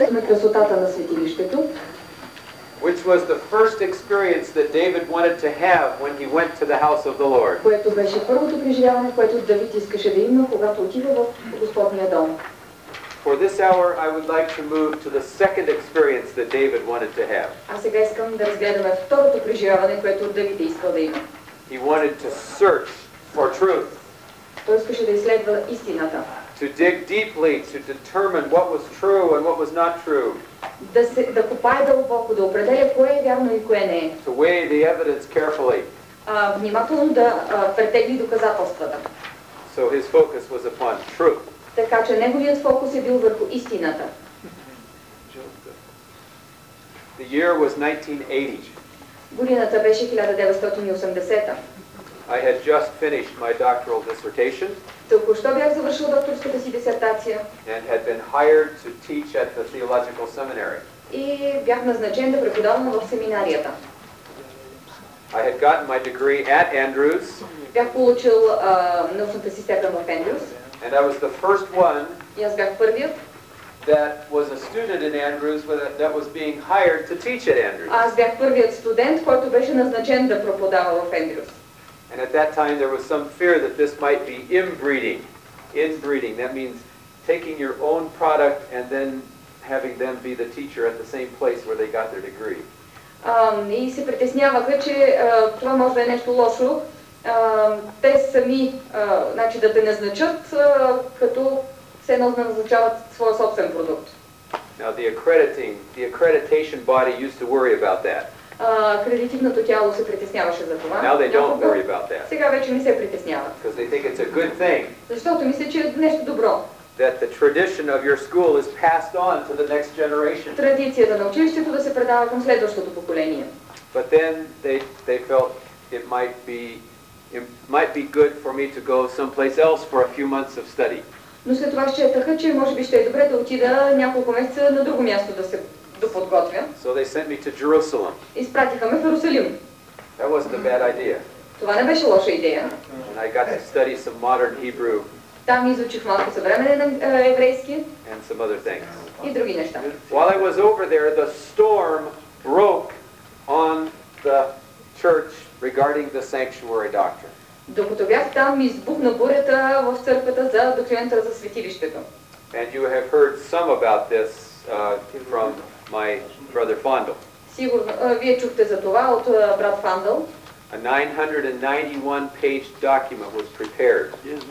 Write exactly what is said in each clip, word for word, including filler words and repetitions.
на красотата на светилището, which was the first experience that David wanted to have when he went to the house of the Lord. Което беше първото преживяване, което Давид искаше да има, когато отива в Господния дом. For this hour, I would like to move to the second experience that David wanted to have. А сега искам да разгледаме второто преживяване, което Давид искал да има. He wanted to search for truth. Той искаше да изследва истината. To dig deeply to determine what was true and what was not true. Да се да копае дълбоко, да определя кое е вярно и кое не е. To weigh the evidence carefully. А, внимателно да а, претегли доказателствата. So his focus was upon truth. Така че неговият фокус е бил върху истината. The year was nineteen eighty. Годината беше хиляда деветстотин и осемдесета. I had just finished my doctoral dissertation. Току-що бях завършил докторската си дисертация. And had been hired to teach at the theological seminary. И бях назначен да преподавам в семинарията. I had gotten my degree at Andrews. Бях получил uh, научната си степен в Andrews. And I was the first one. И аз бях първият. That was a student in Andrews that was being hired to teach at Andrews. Аз бях първият студент, който беше назначен да преподава в Andrews. And at that time there was some fear that this might be inbreeding. Inbreeding, that means taking your own product and then having them be the teacher at the same place where they got their degree. Um, и се притесняваха, че uh, това може да е нещо лошо. Uh, те сами, uh, значи да те назначат, uh, като се назначават своя собствен продукт. Now the accrediting, the accreditation body used to worry about that. Акредитивното тяло се притесняваше за това. Now they don't worry about that. Сега вече не се притесняват. Because they think it's a good thing. Защото мисля, че е нещо добро. That the tradition of your school is passed on to the next generation. Традицията на училището да се предава към следващото поколение. But then they they felt it might be it might be good for me to go someplace else for a few months of study. Но след това счетаха, че може би ще е добре да отида няколко месеца на друго място да се доподготвя. So they sent me to Jerusalem. Изпратиха ме в Иерусалим. That wasn't a bad idea. Това не беше лоша идея. And I got to study some modern Hebrew. Там изучих малко съвременен еврейски. And some other things. И други неща. While I was over there, the storm broke on the church regarding the sanctuary doctrine. Докато бях там, избухна бурята в църквата за доктрината за светилището. And you have heard some about this uh, from my brother Fondel. Сигурно, вие чухте за това от брат Фандъл. A nine hundred ninety-one page document was prepared.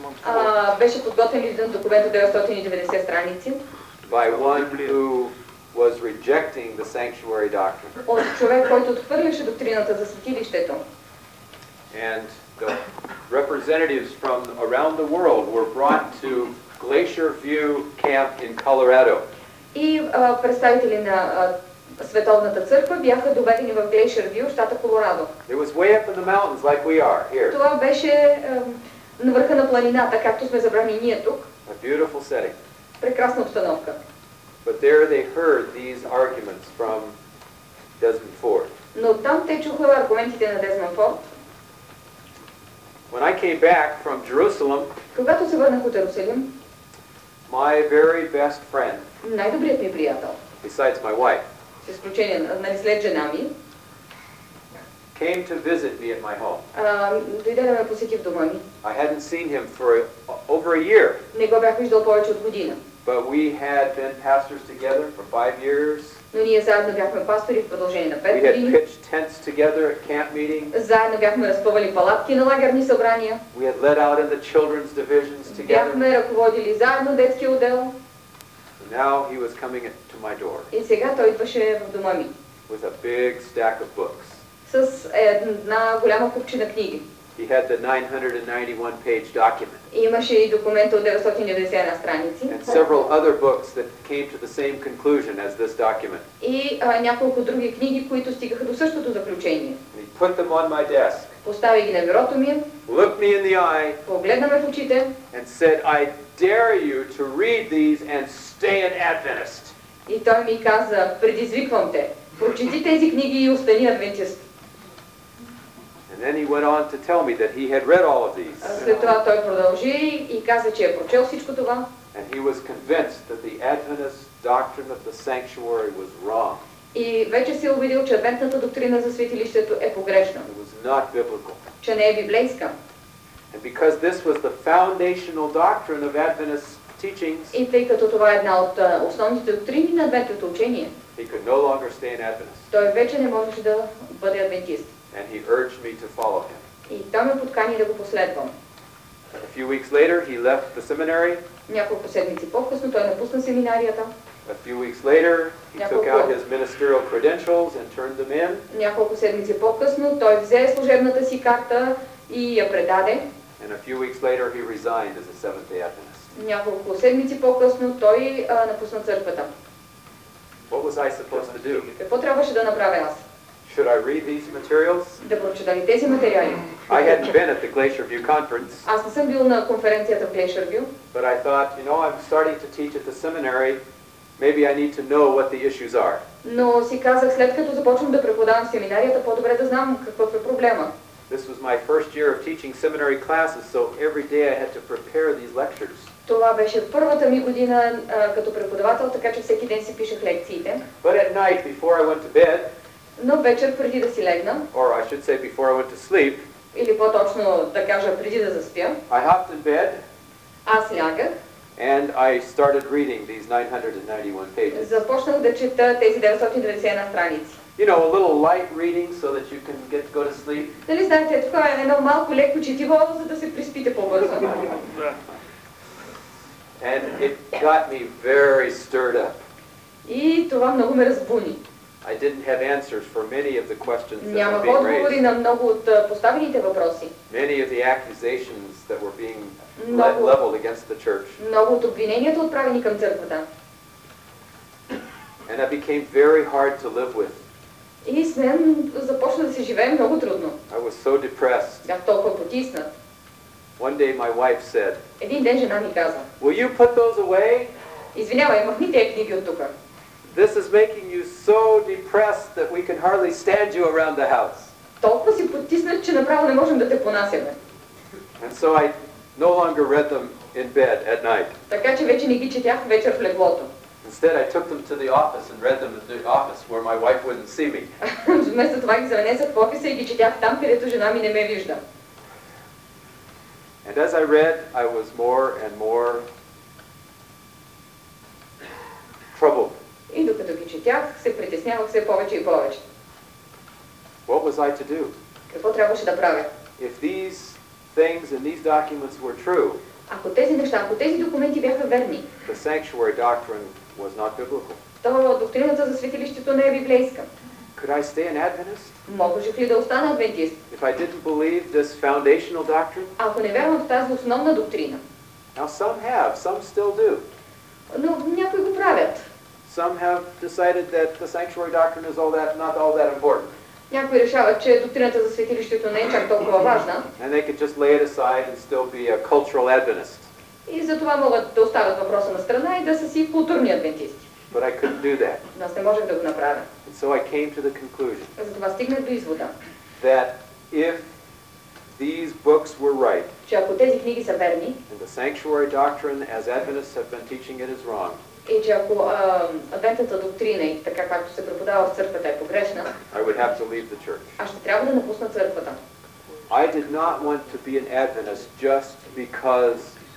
Uh, беше подготвен един документ от деветстотин и деветдесет страници. By one who was rejecting the sanctuary doctrine. От човек, който отхвърляше доктрината за светилището. And the representatives from around the world were brought to Glacier View Camp in Colorado. И uh, представители на uh, Световната църква бяха доведени в Glacier View, щата Колорадо. It was way up in the mountains like we are here. Това беше uh, на върха на планината, както сме забрани ние тук. A beautiful setting. Прекрасна обстановка. But there they heard these arguments from Desmond Ford. Но там те чуха аргументите на Дезмонд Форд. When I came back from Jerusalem, когато се върнах от Иерусалим, my very best friend, най-добрият ми приятел, besides my wife, с изключение на след жена ми, came to visit me at my home. Uh, дойде да ме посети в дома ми. I hadn't seen him for over a year. Не го бях виждал повече от година. But we had been pastors together for five years. Но ние заедно бяхме пастори в продължение на пет We had години. pitched tents together at camp meetings. Заедно бяхме разпъвали палатки на лагерни събрания. We had led out in the children's divisions together. Бяхме ръководили заедно детския отдел. And now he was coming to my door. И сега той идваше в дома ми. With a big stack of books. С една голяма купчина книги. He had the nine hundred ninety-one page document. И имаше и документа от деветстотин и деветдесет и една страници. And several other books that came to the same conclusion as this document. И а, няколко други книги, които стигаха до същото заключение. And he put them on my desk. Постави ги на бюрото ми. Looked me in the eye. Погледна ме в очите. And said, I dare you to read these and stay an Adventist. И той ми каза, предизвиквам те. Прочети тези книги и остани адвентист. And then he went on to tell me that he had read all of these. След това той продължи и каза, че е прочел всичко това. And he was convinced that the Adventist doctrine of the sanctuary was wrong. И вече се е убедил, че адвентната доктрина за светилището е погрешна, It was not biblical. че не е библейска. And because this was the foundational doctrine of Adventist teachings, И тъй като това е една от а, основните доктрини на адвентното учение, he could no longer stay an Adventist. той вече не можеше да бъде адвентист. And he urged me to follow him. И той ме подкани да го последвам. A few weeks later, he left the seminary. Няколко седмици по-късно той напусна семинарията. A few weeks later, he took out his ministerial credentials and turned them in. Няколко седмици по-късно той взе служебната си карта и я предаде. And a few weeks later, he resigned as a Seventh-day Adventist. Няколко седмици по-късно той а, напусна църквата. What was I supposed to do? Какво трябваше да направя аз? Should I read these materials? Да прочета ли тези материали? I hadn't been at the Glacier View conference, Аз не съм бил на конференцията в Glacier View, but I thought, you know, I'm starting to teach at the seminary. Maybe I need to know what the issues are. но си казах, след като започвам да преподавам в семинарията, по-добре да знам какъв е проблема. This was my first year of teaching seminary classes, so every day I had to prepare these lectures. Това беше първата ми година а, като преподавател, така че всеки ден си пишех лекциите. But at night, before I went to bed, Но вечер преди да си легна, or I should say before I went to sleep, или по-точно да кажа преди да заспя, I hopped in bed аз лягах, and I started reading these nine hundred ninety-one pages. започнах да чета тези деветстотин деветдесет и една страници. You know, a little light reading so that you can get to go to sleep. Нали знаете, това е едно малко леко четиво, за да се приспите по-бързо. And it got me very stirred up. И това много ме разбуни. I didn't have answers for many of the questions that were Нямах being отговори raised. на много от а, поставените въпроси. Many of the accusations that were being le- Много, leveled against the church. много от обвиненията, отправени към църквата. And that became very hard to live with. И с мен започна да се живее много трудно. I was so depressed. Бях толкова потиснат. One day my wife said, Един ден жена ми каза, "Will you put those away? извинявай, махни тези книги от тук. This is making you so depressed that we can hardly stand you around the house." Толкова си потиснат, че направо не можем да те понасяме. And so I no longer read them in bed at night. Така че вече не ги четях вечер в леглото. Instead, I took them to the office and read them at the office where my wife wouldn't see me. Вместо това ги занесах в офиса и ги четях там, където жена ми не ме вижда. And as I read, I was more and more troubled. И докато ги четях, се притеснявах все повече и повече. What was I to do? Какво трябваше да правя? If these things and these documents were true, Ако тези неща, ако тези документи бяха верни, the sanctuary doctrine was not biblical. то доктрината за светилището не е библейска. Could I stay an Adventist Можех ли да остана адвентист? if I didn't believe this foundational doctrine? Ако не вярвам в тази основна доктрина. Now some have, some still do. Но някои го правят. Some have decided that the sanctuary doctrine is all that, not all that important. Някои решават, че доктрината за светилището не е чак толкова важна And they could just lay it aside and still be a cultural Adventist. и затова могат да оставят въпроса на страна и да са си културни адвентисти. But I couldn't do that. Но аз не можех да го направя. And so I came to the conclusion Затова стигнах до извода, that if these books were right, че ако тези книги са верни and the sanctuary doctrine as Adventists have been teaching it is wrong, и че ако а, адвентната доктрина и така както се преподава в църквата е погрешна, I would have to leave the church. аз ще трябва да напусна църквата. I did not want to be an Adventist just because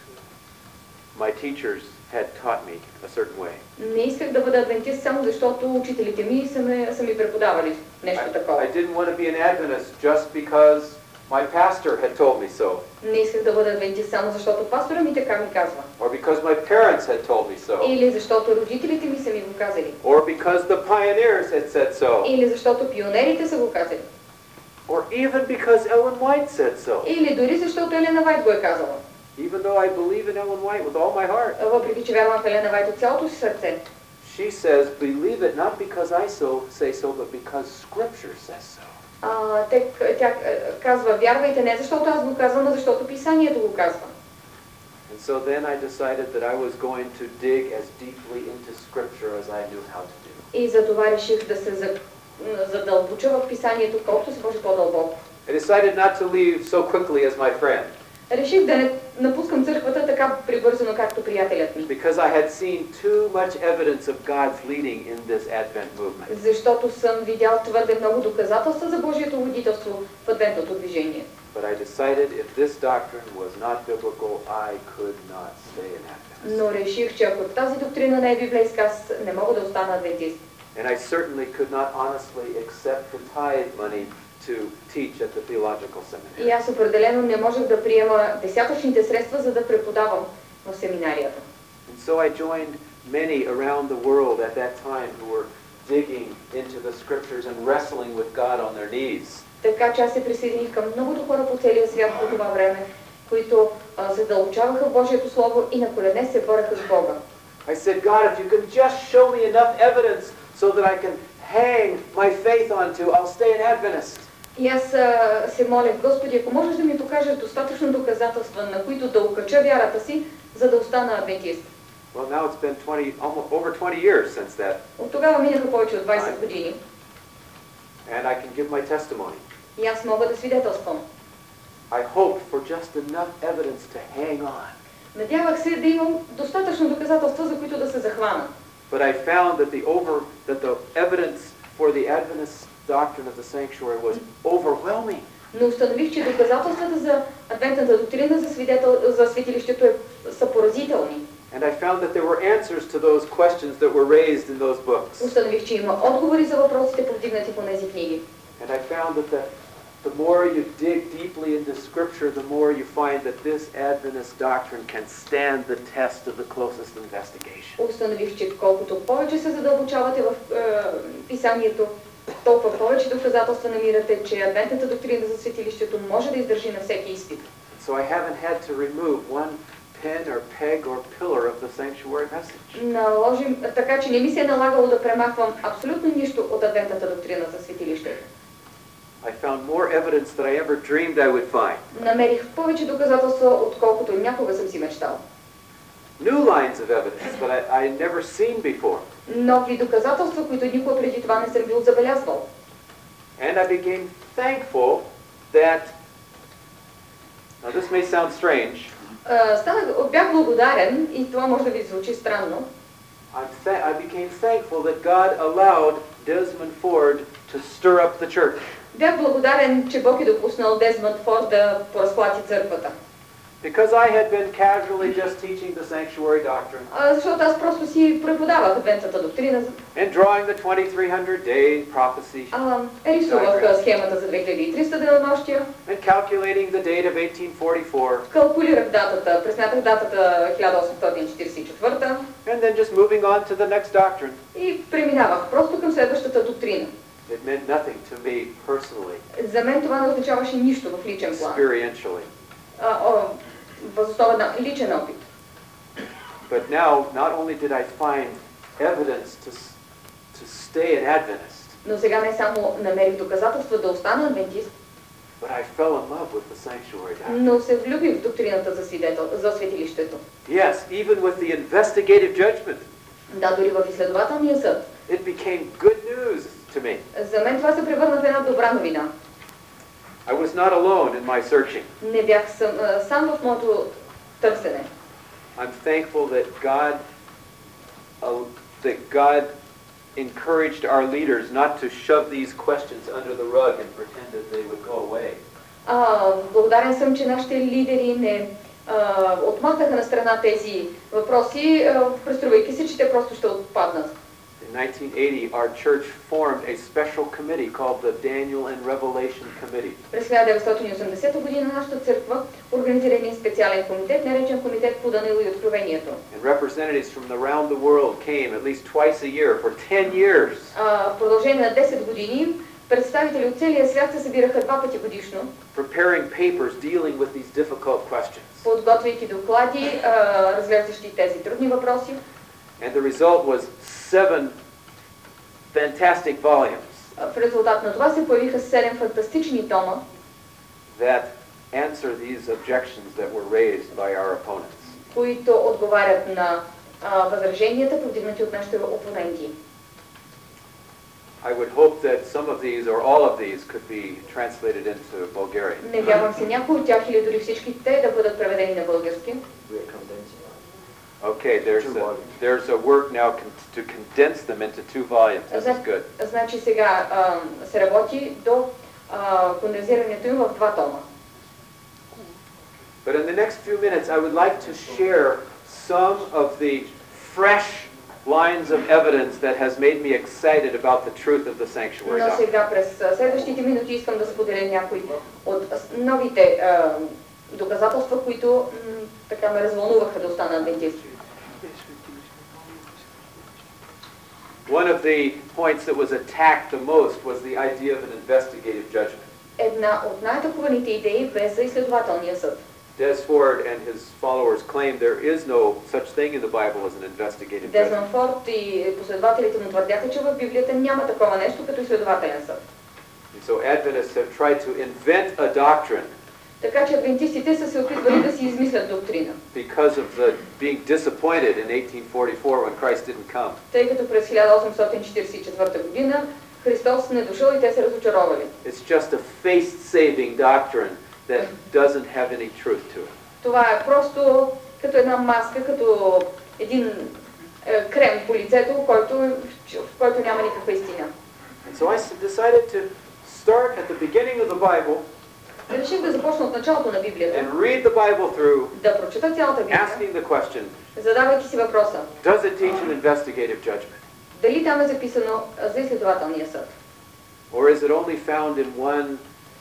my teachers had taught me a certain way. Не исках да бъда адвентист само защото учителите ми са, ме, са ми преподавали нещо I, такова. I didn't want to be an Adventist just because my pastor had told me so, Не исках да бъда адвентист само защото пастора ми така ми казва. or because my parents had told me so, Или защото родителите ми са ми го казали. or because the pioneers had said so, Или защото пионерите са го казали. or even because Ellen White said so. Или дори защото Елена Вайт го е казала. Even though I believe in Ellen White with all my heart, Въпреки че вярвам в Елена Вайт от цялото си сърце. she says, believe it not because I so say so, but because Scripture says so. А, те, тя е, казва, вярвайте не защото аз го казвам, а защото писанието го казва. And so then I decided that I was going to dig as deeply into Scripture as I knew how to do. И за това реших да се за- задълбоча в писанието, колкото се може по-дълбоко. I decided not to leave so quickly as my friend. Реших да не напускам църквата така прибързано, както приятелят ми. Because I had seen too much evidence of God's leading in this Advent movement. Защото съм видял твърде много доказателства за Божието водителство в адвентното движение. But I decided if this doctrine was not biblical, I could not stay an Adventist. Но реших, че ако тази доктрина не е библейска, аз не мога да остана адвентист. And I certainly could not honestly accept the tithe money to teach at the theological seminary. И аз определено не можех да приема десятъчните средства, за да преподавам в семинарията. And so I joined many around the world at that time who were digging into the scriptures and wrestling with God on their knees. Така че аз се присъединих към многото хора по целия свят по това време, които а, задълбочаваха в Божието Слово и на колене се бореха с Бога. I said, God, if you can just show me enough evidence so that I can hang my faith onto, I'll stay an Adventist. И аз а, се молех, Господи, ако можеш да ми покажеш достатъчно доказателства, на които да окача вярата си, за да остана адвентист. Well, now it's been twenty, almost over twenty years since that, От тогава минаха повече от двайсет години and I can give my testimony. и аз мога да свидетелствам. I hoped for just enough evidence to hang on. Надявах се да имам достатъчно доказателства, за които да се захвана. But I found that the over that the evidence for the Adventist doctrine of the sanctuary was overwhelming. Но установих, че доказателствата за адвентната доктрина за, свидетел, за светилището е, са поразителни. And I found that there were answers to those questions that were raised in those books. Установих, че има отговори за въпросите, повдигнати по тези книги. And I found that the, the more you dig deeply into Scripture, the more you find that this Adventist doctrine can stand the test of the closest investigation. Установих, че колкото повече се задълбочавате в е, писанието, толкова повече доказателства намирате, че адвентната доктрина за светилището може да издържи на всеки изпит. So I haven't had to remove one pin or peg or pillar of the sanctuary message. Наложим, така че не ми се е налагало да премахвам абсолютно нищо от адвентната доктрина за светилището. I found more evidence than I ever dreamed I would find. Намерих повече доказателства, отколкото някога съм си мечтал. New lines of evidence that I, I had never seen before. Нови доказателства, които никога преди това не съм бил забелязвал. And I became thankful that, now this may sound strange, Uh, станах, бях благодарен, и това може да ви звучи странно, I'm th- I became thankful that God allowed Desmond Ford to stir up the church. бях благодарен, че Бог е допуснал Дезмонд Форд да поразплати църквата. Because I had been casually just teaching the sanctuary doctrine Uh, защото аз просто си преподавах адвентната доктрина. and drawing the twenty-three hundred day prophecy Uh, рисувах схемата за две хиляди и триста денонощия. and calculating the date of eighteen forty-four Калкулирах датата, пресмятах датата хиляда осемстотин четиридесет и четвърта and then just moving on to the next doctrine. и преминавах просто към следващата доктрина. It meant nothing to me personally, За мен това не означаваше нищо в личен план. experientially. Uh, oh, въз основа на личен опит. But now, not only did I find evidence to, s- to stay an Adventist, Но сега не само намерих доказателства да остана адвентист, but I fell in love with the sanctuary doctrine. но се влюбих в доктрината за, свидетел, за светилището. Yes, even with the investigative judgment, Да, дори в изследователния съд. it became good news to me. За мен това се превърна в една добра новина. I was not alone in my searching. Не бях сам, а, сам в моето търсене. I'm thankful that God, uh, that God encouraged our leaders not to shove these questions under the rug and pretend that they would go away. А, благодарен съм, че нашите лидери не а, отмахнаха на страна тези въпроси, а, преструвайки се, че те просто ще отпаднат. In nineteen eighty, our church formed a special committee called the Daniel and Revelation Committee. През хиляда деветстотин и осемдесета година нашата църква организира един специален комитет, наречен комитет по Даниил и Откровението. And representatives from around the world came at least twice a year for ten years. А, в продължение на десет години представители от целия свят се събираха два пъти годишно, Preparing papers dealing with these difficult questions. подготвяйки доклади, а, разглеждащи тези трудни въпроси. And the result was seven fantastic volumes В резултат на това се появиха седем фантастични тома, that answer these objections that were raised by our opponents. които отговарят на а, възраженията, повдигнати от нашите опоненти. I would hope that some of these or all of these could be translated into Bulgarian. Надявам се някои от тях или дори всички те да бъдат преведени на български. Okay, there's a, there's a work now con to condense them into two volumes. This is good. Значи сега а, се работи до а, кондензирането им в два тома. But in the next few minutes, I would like to share some of the fresh lines of evidence that has made me excited about the truth of the sanctuary Но doctrine. сега през следващите минути искам да споделя някои от новите а, доказателства, които така ме развълнуваха да остана адвентист. One of the points that was attacked the most was the idea of an investigative judgment. Една от най-атакуваните идеи бе за изследователния съд. Des Ford and his followers claim there is no such thing in the Bible as an investigative judgment. Дезмонд Форд и последователите му твърдяха, че в Библията няма такова нещо като изследователен съд. And so Adventists have tried to invent a doctrine. Така че адвентистите са се опитвали да си измислят доктрина. Because of the being disappointed in eighteen forty-four when Christ didn't come. Тъй като през хиляда осемстотин четиридесет и четвърта година Христос не дошъл и те се разочаровали. It's just a face-saving doctrine that doesn't have any truth to it. Това е просто като една маска, като един е, крем по лицето, който, в който няма никаква истина. And so I decided to start at the beginning of the Bible. Реших да започна от началото на Библията. And read the Bible through. Да прочета цялата Библия. Asking the question. Задавайки си въпроса. Does it teach an investigative judgment? Дали там е записано за изследователния съд? Or is it only found in one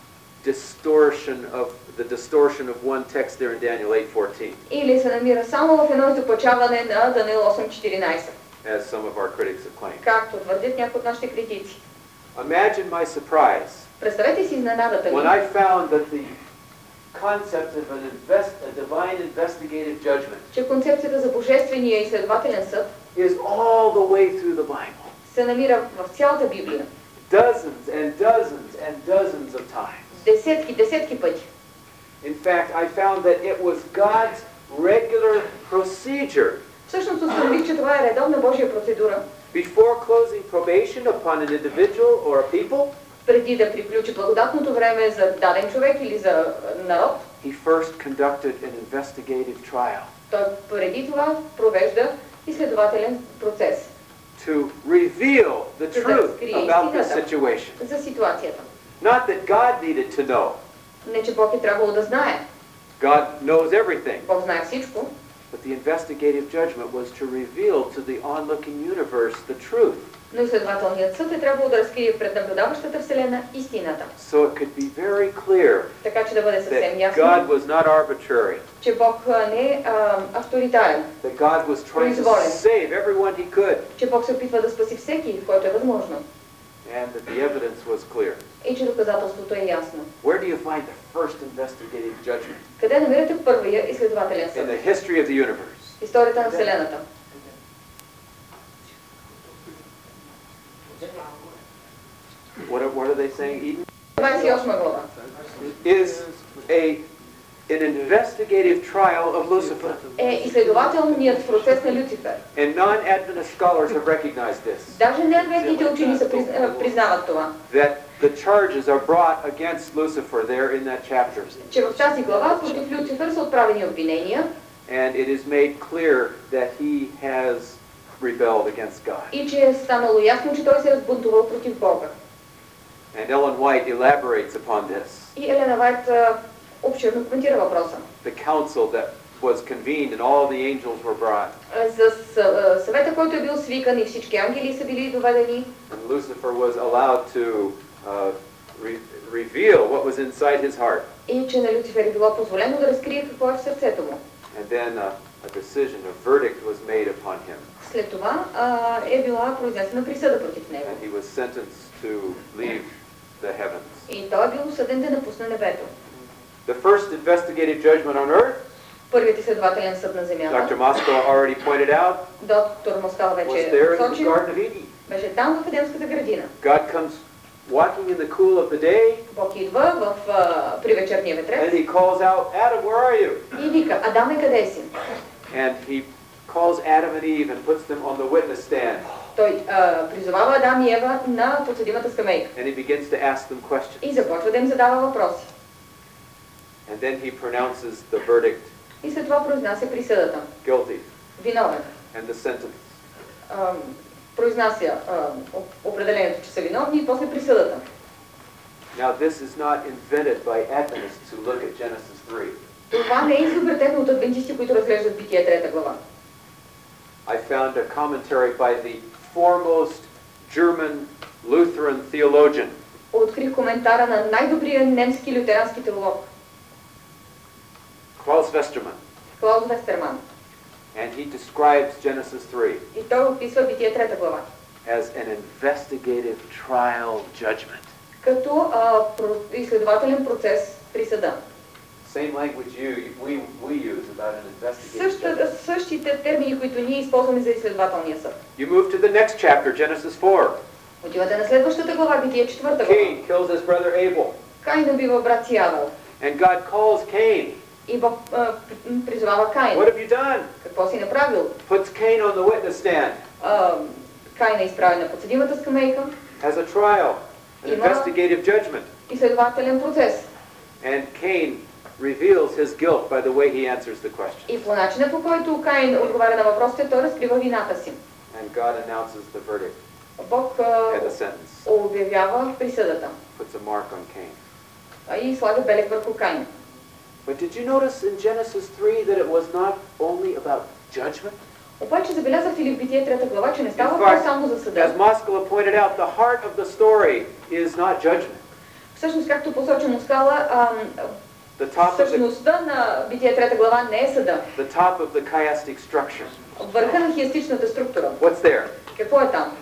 distortion of the distortion of one text there in Daniel eight fourteen? Или се намира само в едно изопачаване на Даниил осем четиринадесет? As some of our critics have claimed. Както твърдят някои от нашите критици. Imagine my surprise. Представете си изненадата ми. When I found that the concept of an invest, a divine investigative judgment, че концепцията за божествения изследователен съд is all the way through the Bible. се намира в цялата Библия. Dozens and dozens and dozens of times. Десетки, десетки пъти. In fact, I found that it was God's regular procedure. Всъщност установих, че това е редовна Божия процедура. Before closing probation upon an individual or a people, преди да приключи благодатното време за даден човек или за народ, he first conducted an investigative trial. Той преди това провежда изследователен процес. To reveal the truth about the situation. За ситуацията. Not that God needed to know. Не, че Бог е трябвало да знае. God knows everything. Бог знае всичко. But the investigative judgment was to reveal to the onlooking universe the truth. Но изследователният съд е трябвало да разкрие пред наблюдаващата вселена истината. So it could be very clear така че да бъде съвсем ясно, God was not arbitrary. че Бог не е авторитарен. That God was trying to save everyone he could. Че Бог се опитва да спаси всеки, който е възможно. And that the evidence was clear. И че доказателството е ясно. Where do you find the first investigative judgment? Къде намирате първия изследователен съд? In the history of the universe. Историята на вселената. What are, what are they saying? Eden двадесет и осма глава. is a an investigative trial of Lucifer. Е изследователният процес на Люцифер. And non-Adventist scholars have recognized this. Даже неадвентните учени са признават това. That the charges are brought against Lucifer there in that chapter. Че в тази глава против Люцифер са отправени обвинения. And it is made clear that he has rebelled against God. И че е станало ясно, че той се е разбунтувал против Бога. And Ellen White elaborates upon this. И Елена Вайт обширно коментира въпроса. The council that was convened and all the angels were brought. За съвета, който е бил свикан и всички ангели са били доведени. And Lucifer was allowed to uh, re reveal what was inside his heart. И че на Люцифер е било позволено да разкрие какво е в сърцето му. And then a, a decision, a verdict was made upon him. След това е била произнесена присъда против него. And he was sentenced to leave the heavens. И той е бил осъден да напусне небето. The first investigative judgment on earth, първият изследователен съд на земята, Doctor Moskal already pointed out, доктор Москал was вече there in the посочил, Garden of Eden. беше там в Едемската градина. God comes walking in the cool of the day. Бог идва в uh, при вечерния And ветрец he calls out, Adam, where are you? и вика: Адаме, къде си? And he calls Adam and Eve and puts them on the witness stand. той а, призовава Адам и Ева на подсъдимата скамейка And he begins to ask them questions. и започва да им задава въпроси. And then he pronounces the verdict, И след това произнася присъдата. guilty, Виновен. and the sentence. А, произнася а, определението, че са виновни и после присъдата. Now this is not invented by Adventists who look at Genesis three. Това не е изобретено от адвентисти, които разглеждат Битие трета глава. I found a commentary by the foremost German Lutheran theologian. Открих коментара на най-добрия немски лютерански теолог, Klaus Westermann. Клаус Вестерман. And he describes Genesis three И той описва Битие трета глава as an investigative trial judgment. като а, про, изследователен процес при съда. Same language you, we, we use about an investigative Същата, judgment. същите термини, които ние използваме за изследователния съд. You move to the next chapter, Genesis four. Отивате на следващата глава, Битие четвърта глава. Cain kills his brother Abel. Каин убива брат си Авел. And God calls Cain. И Бог а, призовава Каин. What have you done? Какво си направил? Puts Cain on the witness stand. А, Каин е изправен на подсъдимата скамейка. Has a trial, an Има- investigative judgment. Изследователен процес. And Cain reveals his guilt by the way he answers the question. И по начина, по който Каин отговаря на въпросите, той разкрива вината си. And God announces the verdict Бог а, and the sentence. обявява присъдата Puts a mark on Cain. а, и слага белег върху Каин. But did you notice in Genesis three that it was not only about judgment? Обаче забелязахте ли в Битие трета глава, че не In става въпрос fact, само за as съда. Moskala pointed out, the heart of the story is not judgment. Всъщност, както посочи Москала, ам, The top of the, същността на Битие трета глава не е съда. the top of the chiastic structure. Върха на хиастичната структура. What's there? Какво е там?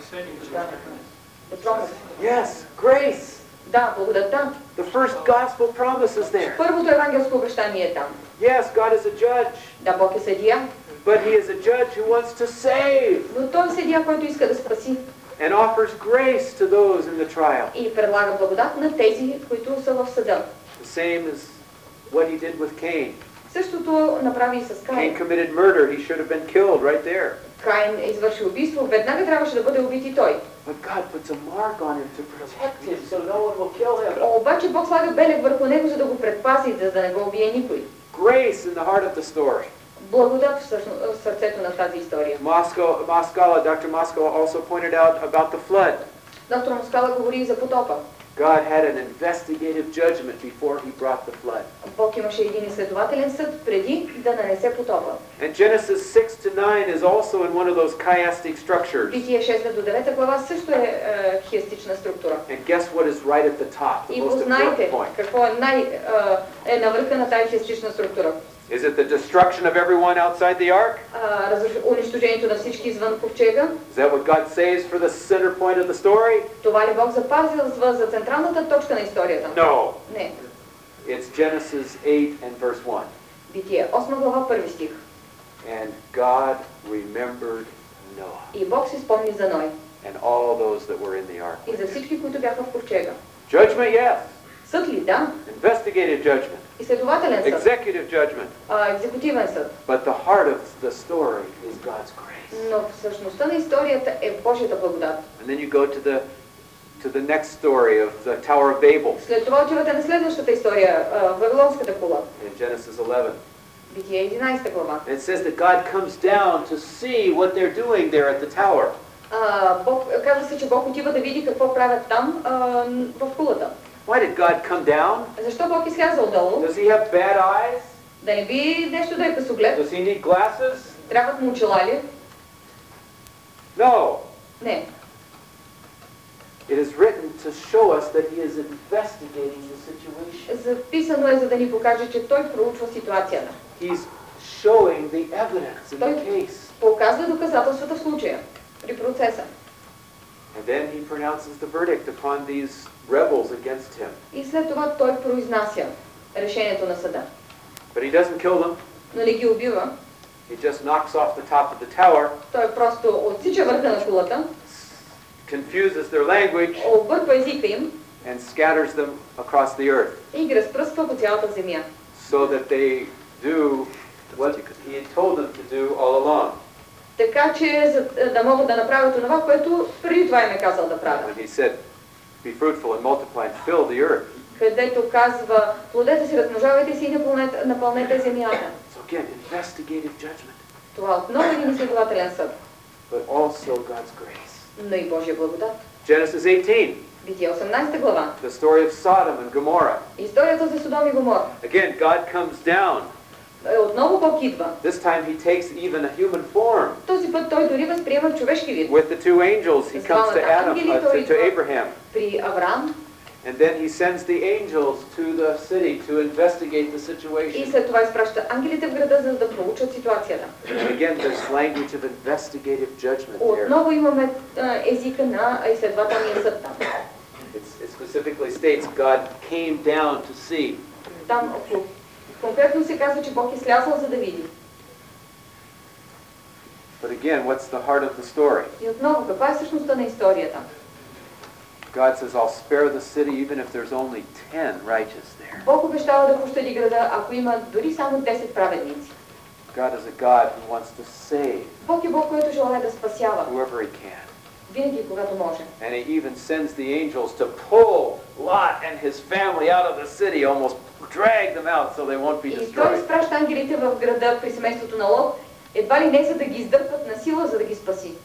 Промис. Yes, grace. Да, благодатта. The first gospel promise is there. Първото евангелско обещание е там. Yes, God is a judge, Да, Бог е съдия, but he is a judge who wants to save но той е съдия, който иска да спаси and offers grace to those in the trial. и предлага благодат на тези, които са в съда. The same as what he did with Cain. Същото направи и с Cain Каин. committed murder. He should have been killed right there. Каин е извършил убийство, веднага трябваше да бъде убит и той. But God puts a mark on him to protect him so no one will kill him. Обаче Бог слага белег върху него, за да го предпази, за да не го убие никой. Grace in the heart of the story. Благодат всъщност в сърцето на тази история. Moscow, Moskala, Doctor Moskala also pointed out about the flood. Доктор Москала говори и за потопа. God had an investigative judgment before he brought the flood. Бог имаше един изследователен съд преди да нанесе потопа. And Genesis six to nine is also in one of those chiastic structures. Битие шеста до девета глава също е, е хиастична структура. And guess what is right at the top, the И most important познаете point? какво е, най, е, е на върха на тази хиастична структура. Is it the destruction of everyone outside the ark? А, разруш- унищожението на всички извън ковчега. Is that what God saves for the center point of the story? Това ли Бог запазва за централната точка на историята? No. Не. It's Genesis eight and verse one. Битие осма глава, първи стих. And God remembered Noah И Бог си спомни за Ной and all those that were in the ark. и за всички, които бяха в ковчега. Judgment, yes. Съд ли? Да. Investigative judgment. Изследователен съд. Executive judgment. А, екзекутивен съд. But the heart of the story is God's grace. Но всъщността на историята е Божията благодат. And then you go to the to the next story of the Tower of Babel След това отивате на следващата история, а, Вавилонската кула. in Genesis eleven. Битие единайсета глава. And it says that God comes down to see what they're doing there at the tower. А, Бог, казва се, че Бог отива да види какво правят там а, в кулата. Why did God come down? Защо Бог изляза отдолу? Does he have bad eyes? Да не би нещо да е късоглед? Does he need glasses? Трябват му очила ли? No. Не. It is written to show us that he is investigating the situation. Записано е, за да ни покаже, че той проучва ситуацията. He's showing the evidence in the Той case. показва доказателствата в случая, при процеса. And then he pronounces the verdict upon these rebels against him. И след това той произнася решението на съда. But he doesn't kill them. Но не ги убива. He just knocks off the top of the tower, Той просто отсича върха на кулата, confuses their language, обърква езика им and scatters them across the earth и ги разпръсква по цялата земя. so that they do what he had told them to do all along. Така че за да могат да направят това, което преди това им е казал да правят. When he said, be fruitful and multiply and fill the earth. Където казва, плодете си, размножавайте си и напълнете, напълнете земята. So again, investigative judgment. Това отново е един изследователен съд, But also God's grace. но и Божия благодат. Genesis eighteen. Битие осемнадесета глава. The story of Sodom and Gomorrah. Историята за Содом и Гомор. Again, God comes down. Е, отново Бог идва. This time he takes even a human form. Този път той дори възприема човешки вид. With the two angels, he comes to Adam, uh, to, to Abraham. При Авраам. And then he sends the angels to the city to investigate the И situation. след това изпраща ангелите в града, за да проучат ситуацията. And again, there's language of investigative judgment there. Отново имаме а, езика на изследователния съд там. It's, it specifically states God came down to see. Там конкретно се казва, че Бог е слязъл, за да види. But again, what's the heart of the story? И отново, каква е същността на историята? God says, I'll spare the city even if there's only ten righteous there. Бог обещава да пощади града, ако има дори само десет праведници. God is a God who wants to save Бог е Бог, който желае да спасява, whoever he can. винаги когато може. And he even sends the angels to pull Lot and his family out of the city, almost drag them out so they won't be И той destroyed. изпраща ангелите в града при семейството на Лот, едва ли не за да ги издърпат на сила, за да ги спаси.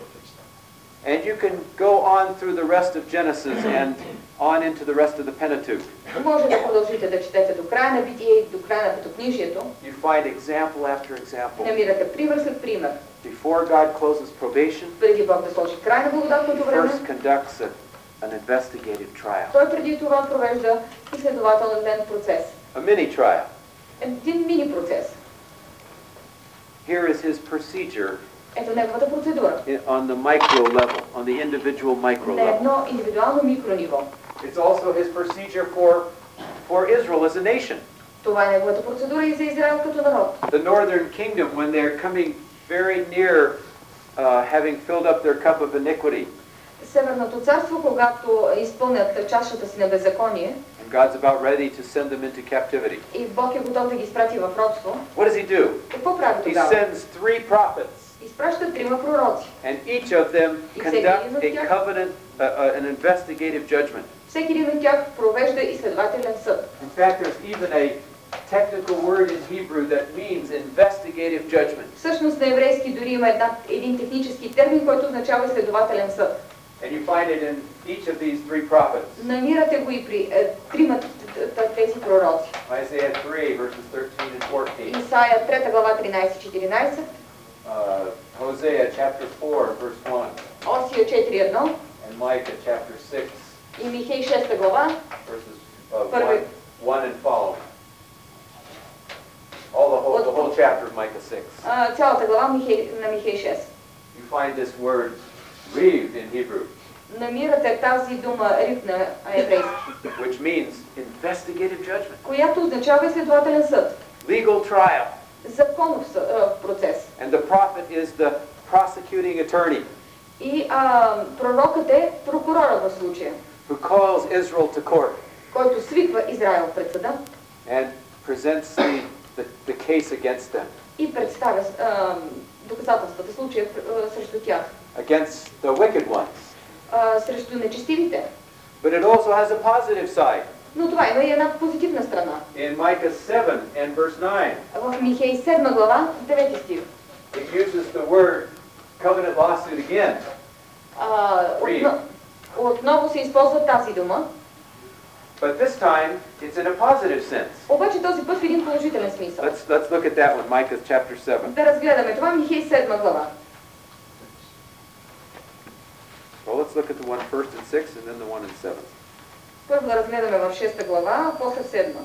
And you can go on through the rest of Genesis and on into the rest of the Pentateuch. Може да продължите да четете до края на Битие и до края на Петокнижието. You find example after example. Намирате пример след пример. Before God closes probation, Преди Бог да сложи край на благодатното време, first conducts a, an investigative trial. той преди това провежда изследователен процес. A mini trial. Един мини процес. Here is his procedure Ето неговата процедура. in- on the micro level, on the individual micro На level. едно индивидуално микрониво. It's also his procedure for, for Israel as a nation. Това е неговата процедура и за Израел като народ. The northern kingdom, when they're coming very near uh, having filled up their cup of iniquity, Северното царство, когато изпълнят чашата си на беззаконие, and God's about ready to send them into captivity, и Бог е готов да ги изпрати в робство, what does he do? какво прави He тогава? sends three prophets, Изпраща трима пророци. and each of them conduct a covenant, uh, uh, an investigative judgment. Всеки един от тях провежда изследователен съд. In fact, there's even a technical word in Hebrew that means investigative judgment. Всъщност на еврейски дори има една, един технически термин, който означава изследователен съд. And you find it in each of these three prophets. Намирате го и при е, тримата тези пророци. Isaiah three, verses thirteen and fourteen. Исаия трета глава тринадесет четиринадесет, Uh, Hosea chapter four, verse one. Осия четири едно And Micah chapter six, и Михей шеста глава, verses uh, one, Perfect. one and following. All the whole, the whole chapter of Micah six. а, цялата глава Михей, на Михей шест. You find this word reeved in Hebrew, Намирате тази дума риф на еврейски, which means investigative judgment, която означава изследователен съд, legal trial. законов съ- а, процес. And the prophet is the prosecuting attorney И а, пророкът е прокурора в случая, who calls Israel to court който свиква Израел пред съда and presents the, the, the case against them, и представя а, доказателствата, случая а, срещу тях, against the wicked ones. а, срещу нечестивите. But it also has a positive side. Но това има и една позитивна страна. In Micah seven and verse nine, В Михей седма глава, девети стих. it uses the word covenant lawsuit again. А, отно, отново се използва тази дума, But this time, it's in a positive sense. обаче този път в един положителен смисъл. Let's, let's look at that one, Micah chapter seven. Да разгледаме това, Михей седма глава. Well, let's look at the one first in six and then the one in seven. Първо да разгледаме в шеста глава, а после в седма.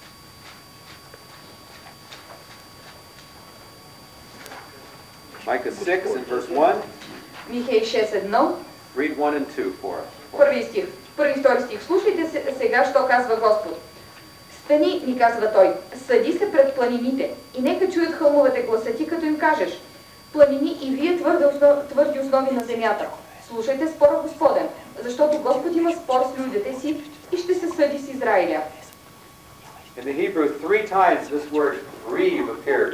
Micah six and verse one. Михей шест едно, Read one and two for us. първи стих. Първи и втори стих. Слушайте се сега, що казва Господ. Стани, ни казва той, съди се пред планините и нека чуят хълмовете гласа ти, като им кажеш. Планини и вие твърди, основ, твърди основи на земята. Слушайте спора Господен, защото Господ има спор с людите си и ще се съди с Израиля. In the Hebrew, three times this word reeve appears. В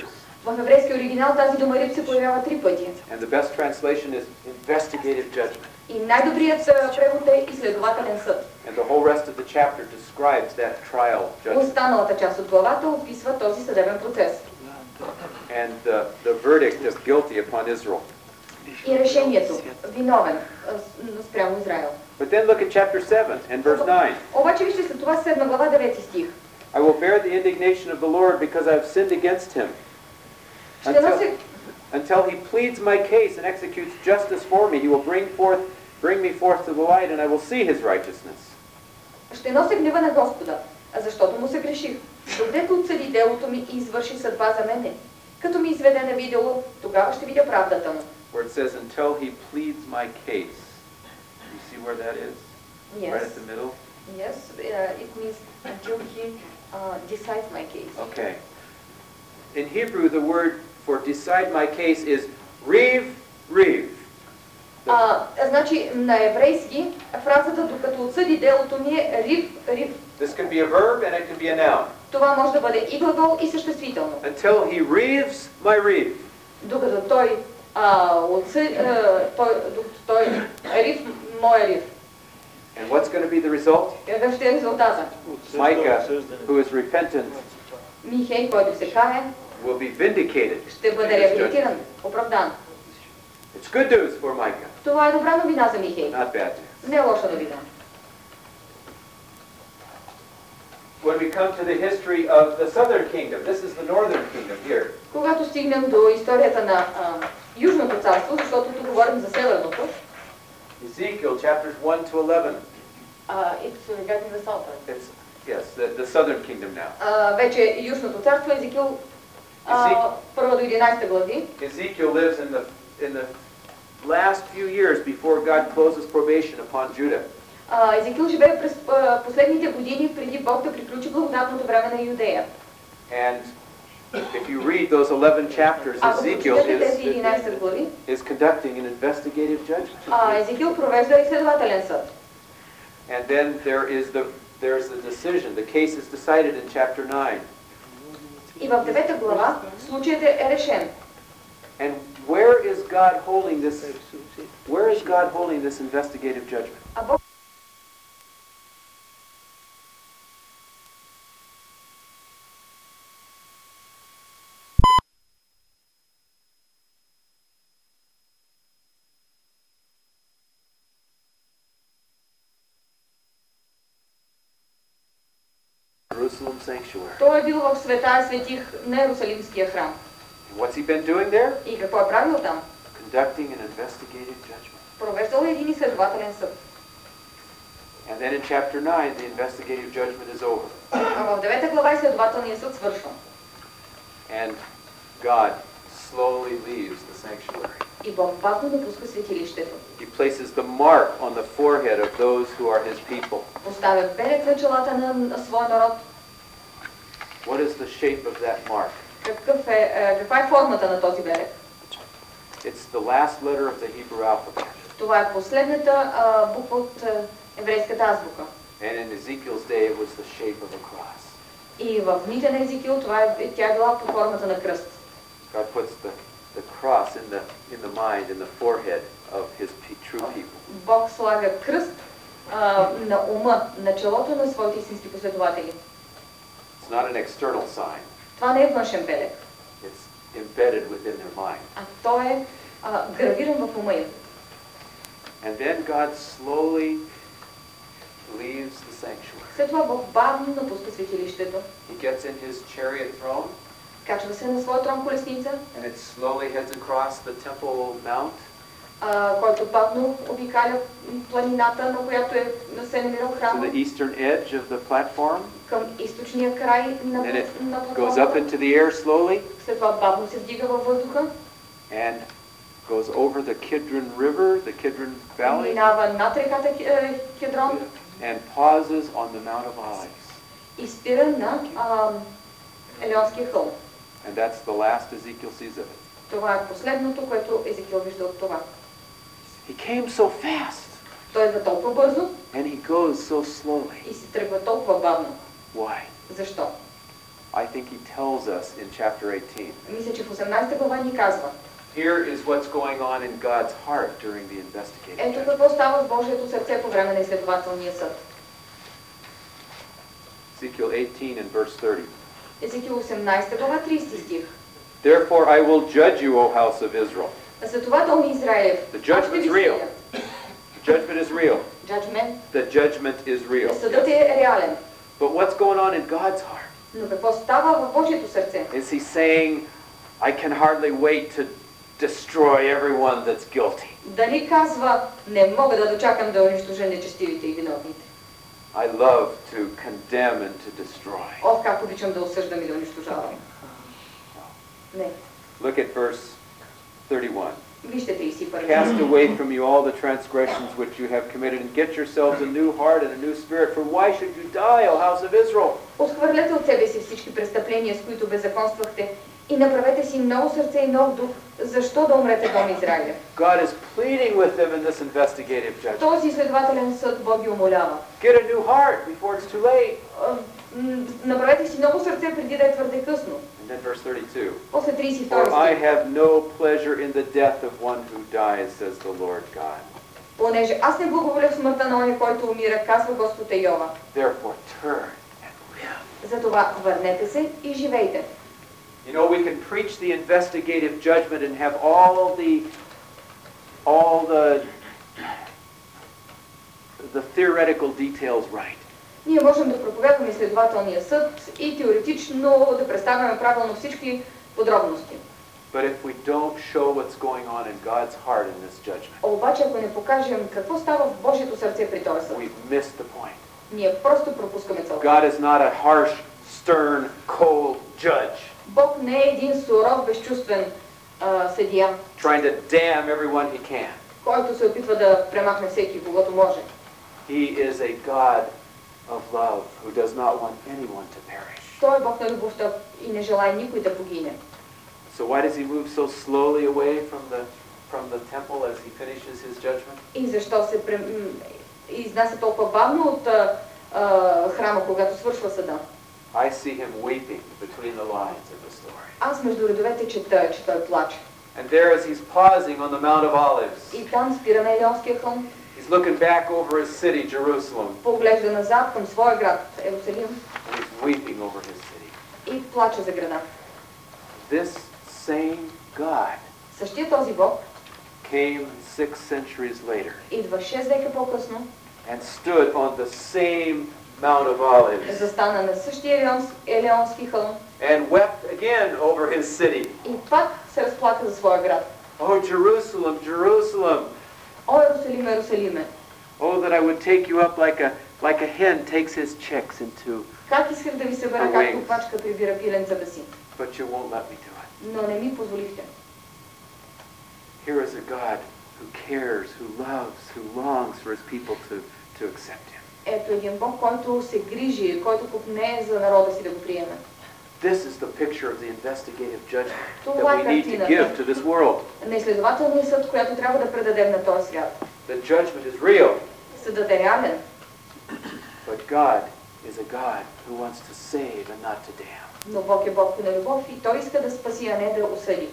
В еврейски оригинал тази дума риб се появява три пъти. And the best translation is investigative judgment. И най-добрият превод е изследователен съд. And the whole rest of the chapter describes that trial judgment. Останалата част от главата описва този съдебен процес. And the, the verdict of guilty upon Israel. И решението виновен спрямо Израел. But then look at chapter seven and verse nine. Обаче вижте след това седма глава девети стих. I will bear the indignation of the Lord because I have sinned against him. Until, until he pleads my case and executes justice for me, he will bring forth, bring me forth to the light, and I will see his righteousness. Ще нося гнева на Господа, защото му се греших. Докато отсъди делото ми и извърши съдба за мене. Като ми изведе на видело, тогава ще видя правдата му. Where it says, until he pleads my case. You see where that is? Yes. Right at the middle? Yes, uh, it means until he uh, decides my case. Okay. In Hebrew, the word for decide my case is riv, riv. А, значи на еврейски фразата докато отсъди делото ми е рив, рив. This can be a verb and it can be a noun. Това може да бъде и глагол, и съществително. Until he rives my riv. Докато той а, отсъди, а, той, докато той рив, моя рив. And what's going to be the result? Какъв ще е резултата? Micah, who is repentant, Михей, който се кае, will be vindicated. ще бъде реабилитиран, оправдан. It's good news for Micah. Това е добра новина за Михей. Not bad news. Не е лоша новина. When we come to the history of the southern kingdom, this is the northern kingdom here. Когато стигнем до историята на а, Южното царство, защото тук говорим за Северното. Ezekiel chapters one to eleven. Uh, it's regarding the southern. It's, yes, the, the southern kingdom now. Uh, вече Южното царство, Езекил, uh, първа до единадесета глави. Ezekiel lives in the in the last few years before God closes probation upon Judah. Uh, Езекил живее през uh, последните години преди Бог да приключи благодатното време на Юдея. And if you read those eleven chapters, Ezekiel is, is conducting an investigative judgment. Uh, Езекил провежда изследователен съд. And then there is the there's the decision. The case is decided in chapter nine. И в девета глава случаят е решен. And where is God holding this? Where is God holding this investigative judgment? А Бог Jerusalem sanctuary. Той е бил в света светих на Иерусалимския храм. And what's he been doing there? И какво е правил там? Conducting an investigative judgment. Провеждал е един изследователен съд. And then in chapter nine, the investigative judgment is over. А в девета глава изследователният съд свършва. And God slowly leaves the sanctuary. И Бог бавно напуска светилището. He places the mark on the forehead of those who are his people. Поставя белег на челата на, на своя народ. What is the shape of that mark? Какъв е, е, каква е формата на този белег? It's the last letter of the Hebrew alphabet. Това е последната а, буква от а, еврейската азбука. And in Ezekiel's day, it was the shape of a cross. И в дните на Езекил това е, тя е била под формата на кръст. God puts the, the cross in the, in the mind, in the forehead of his true people. Бог слага кръст а, на ума, на челото на своите истински последователи. It's not an external sign. Това не е външен белег. It's embedded within their mind. А той е а, гравиран в ума им. And then God slowly leaves the sanctuary. След това Бог бавно напуска светилището. He gets in his chariot throne. Качва се на своя трон колесница. And it slowly heads across the temple mount. Uh, който бавно обикаля планината, на която е, се намирал храма. To the eastern edge of the platform. Към източния край на, And it на goes up into the air slowly. След това бавно се вдига във въздуха. And goes over the Kidron River, the Kidron Valley. Минава над реката Кедрон. And pauses on the Mount of Olives. И спира на Елеонския хълм. And that's the last Ezekiel sees of it. Това е последното, което Езекил вижда от това. He came so fast. Той идва толкова бързо. And he goes so slowly. И се тръгва толкова бавно. Why? Защо? I think he tells us in chapter eighteen. Мисля, че в осемнадесета глава ни казва. Here is what's going on in God's heart during the investigative Ето judgment. какво става в Божието сърце по време на изследователния съд. Ezekiel eighteen and verse thirty. Езекил осемнадесета глава, тридесети стих. Therefore I will judge you, O house of Israel. Затова, дом Израилев, The judgment's real. The judgment is real. Judgment. The judgment is real. Съдът е реален. But what's going on in God's heart? Но какво става в Божието сърце? Is he saying, I can hardly wait to destroy everyone that's guilty? Дали казва, не мога да дочакам да унищожа нечестивите и виновните? I love to condemn and to destroy. Ох, как обичам да осъждам и да унищожавам. Не. Look at verse thirty-one. Вижте тридесет и първи. Cast away from you all the transgressions which you have committed, and get yourselves a new heart and a new spirit. For why should you die, O house of Israel? Отхвърлете от себе си всички престъпления, с които беззаконствахте, и направете си ново сърце и нов дух. Защо да умрете, дом Израиля? God is pleading with them in this investigative judgment. Този изследователен съд Бог ги умолява. Get a new heart before it's too late. Направете си ново сърце преди да е твърде късно. And then verse thirty-two. После тридесет и втори For I стих. have no pleasure in the death of one who dies, says the Lord God. Понеже аз не благоволя в смъртта на оня, който умира, казва Господ Йова. Therefore turn and live. Затова върнете се и живейте. You know, we can preach the investigative judgment and have all the all the the theoretical details right. Ние можем да проповядваме изследователния съд и теоретично да представяме правилно всички подробности. But if we don't show what's going on in God's heart in this judgment, Обаче ако не покажем какво става в Божието сърце при този съд, we've missed the point. ние просто пропускаме целта. God is not a harsh, stern, cold judge Бог не е един суров, безчувствен а, съдия, trying to damn everyone he can. който се опитва да премахне всеки, когото може. He is a God of love who does not want anyone to perish. Той е Бог на любовта и не желая никой да погине. So why does he move so slowly away from the from the temple as he finishes his judgment? И защо се прем... изнася толкова бавно от а, а, храма, когато свършва съда? I see him weeping between the lines of the story. Аз между редовете чета, че той плаче. And there as he's pausing on the Mount of Olives, И там спира на Елионския хълм, he's looking back over his city, Jerusalem, поглежда назад към своя град, Ерусалим, and he's weeping over his city. и плаче за града. This same God Същия този Бог came six centuries later идва шест века по-късно, and stood on the same Mount of Olives застана на същия Елеонс, Елеонски хълм and wept again over his city. и пак се разплака за своя град. Oh, Jerusalem, Jerusalem! О, Ерусалим, Ерусалиме! Oh, that I would take you up like a like a hen takes his chicks into, Как исках да ви събера, както квачка прибира пиленцата си, but you won't let me do it. но не ми позволихте. Here is a God who cares, who loves, who longs for his people to, to accept him. Ето един Бог, който се грижи, който купнее за народа си да го приеме. This is the picture of the investigative judgment Това that е we need to картината give to this world. на изследователния съд, която трябва да предадем на този свят. The judgment is real, Съдът е реален, but God is a God who wants to save and not to damn. но Бог е Бог на любов и Той иска да спаси, а не да осъди.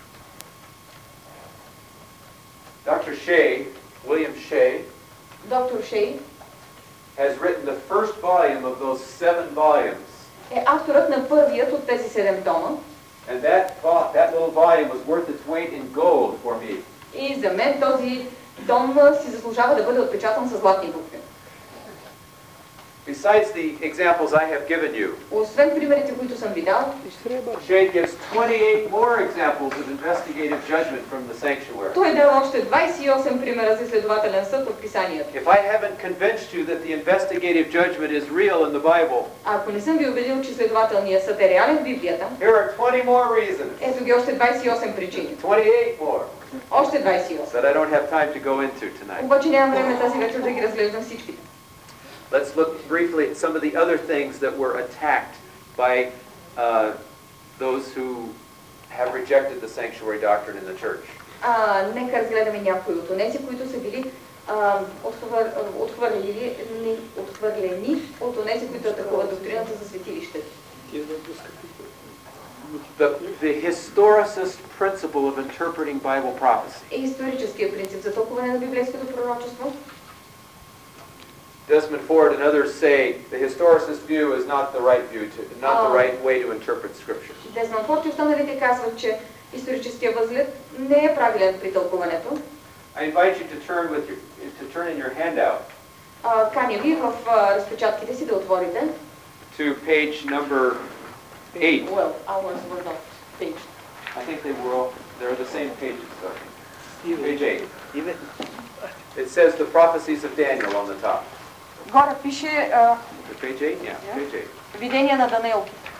Doctor Shea, William Shea, Доктор Шей has written the first volume of those seven volumes. е авторът на първият от тези седем тома. And that, vo- that little volume was worth its weight in gold for me. И за мен този том си заслужава да бъде отпечатан с златни букви. Besides the examples I have given you, Освен примерите, които съм ви дал, Shea gives twenty-eight more examples of investigative judgment from the sanctuary. той дава още двадесет и осем примера за изследователен съд от писанията. If I haven't convinced you that the investigative judgment is real in the Bible, Ако не съм ви убедил, че изследователният съд е реален в Библията, here are twenty more reasons, ето ги още двадесет и осем причини. twenty-eight more, Още двадесет и осем. that I don't have time to go into tonight. Обаче нямам време тази вечер да ги разглеждам всичките. Let's look briefly at some of the other things that were attacked by uh, those who have rejected the sanctuary doctrine in the church. А, нека разгледаме някои от онези, които са били а, отхвър, отхвърлени, отхвърлени от онези, които атакуват доктрината за светилището. The, the historicist principle of interpreting Bible prophecy И историческия принцип за тълкуване на библейското пророчество. Desmond Ford and others say the historicist view is not the right view to, not the right way to interpret Scripture. Десмонд Форд и останалите казват, че историческия възглед не е правилен при тълкуването. I invite you to turn with your, to turn in your handout. Uh, каня ви в uh, разпечатките си да отворите. To page number eight. Well, ours were not page. I think they were all, they're the same pages though. Page eight. It says the prophecies of Daniel on the top. Горе пише uh, Page eight? Yeah, Yeah. page eight. видение на Даниил.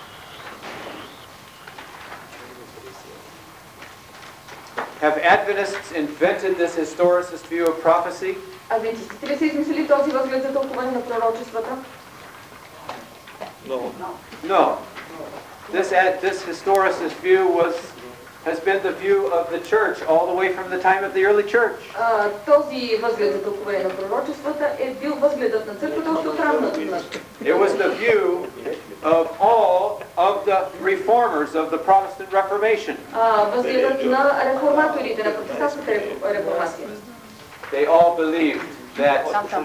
Have Adventists invented this historicist view of prophecy? Адвентистите ли са измислили този възглед за тълкуване на пророчествата? No. No. This, ad- this historicist view was, has been the view of the church all the way from the time of the early church. Uh, този възглед за тълкуване на пророчествата е бил възгледът на църквата още от ранната. It was the view of all of the reformers of the Protestant Reformation. Uh, възгледът на реформаторите, на протестантската реформация. They all believed that,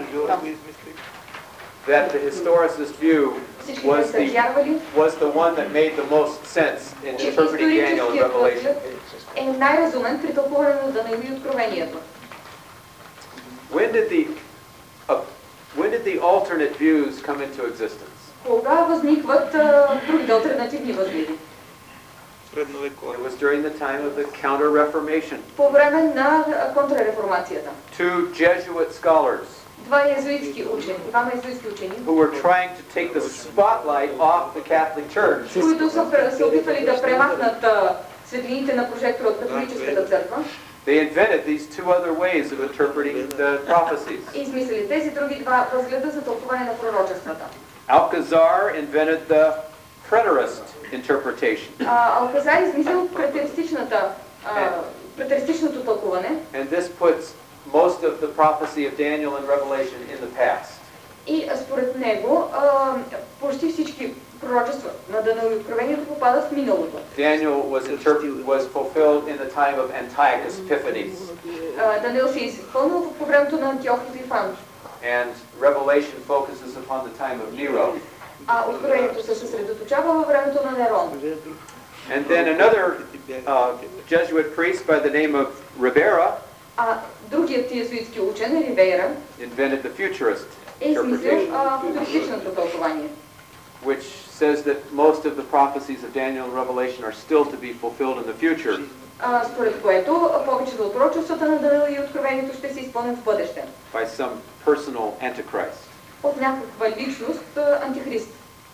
that the historicist view Всички was са the, вярвали, was the one that made the most sense in че interpreting Daniel and историческият Revelation. възглед е най-разумен при тълкуване на Даниил и Откровението. When did the, uh, when did the alternate views come into existence? Кога възникват uh, другите алтернативни възгледи? It was during the time of the Counter-Reformation. По време на контрреформацията. Two Jesuit scholars Два езуитски учени, двама езуитски учени, who were trying to take the spotlight off the Catholic Church които са пре- се опитвали да премахнат а, светлините на прожектора от католическата църква they invented these two other ways of interpreting the prophecies. и измислили тези други два възгледа за тълкуване на пророчествата. Alcazar invented the preterist interpretation, А, Алказар измислил претеристичната, а, претеристичното тълкуване and this puts most of the prophecy of Daniel and Revelation in the past. и а, според него а, почти всички пророчества на Даниил и Откровението попадат в миналото. Daniel was interpret was fulfilled in the time of Antiochus Epiphanes, А, Даниил се е изпълнил по времето на Антиох Епифан, and Revelation focuses upon the time of Nero. а Откровението се съсредоточава във времето на Нерон. And then another uh, Jesuit priest by the name of Rivera А другият езуитски учен, Ривейра, invented the futurist е измислил interpretation, а, футуристичното тълкование, which says that most of the prophecies of Daniel and Revelation are still to be fulfilled in the future. а, според което а, повечето от пророчествата на Даниил и Откровението ще се изпълнят в бъдеще. By some personal antichrist. От някаква личност а, антихрист.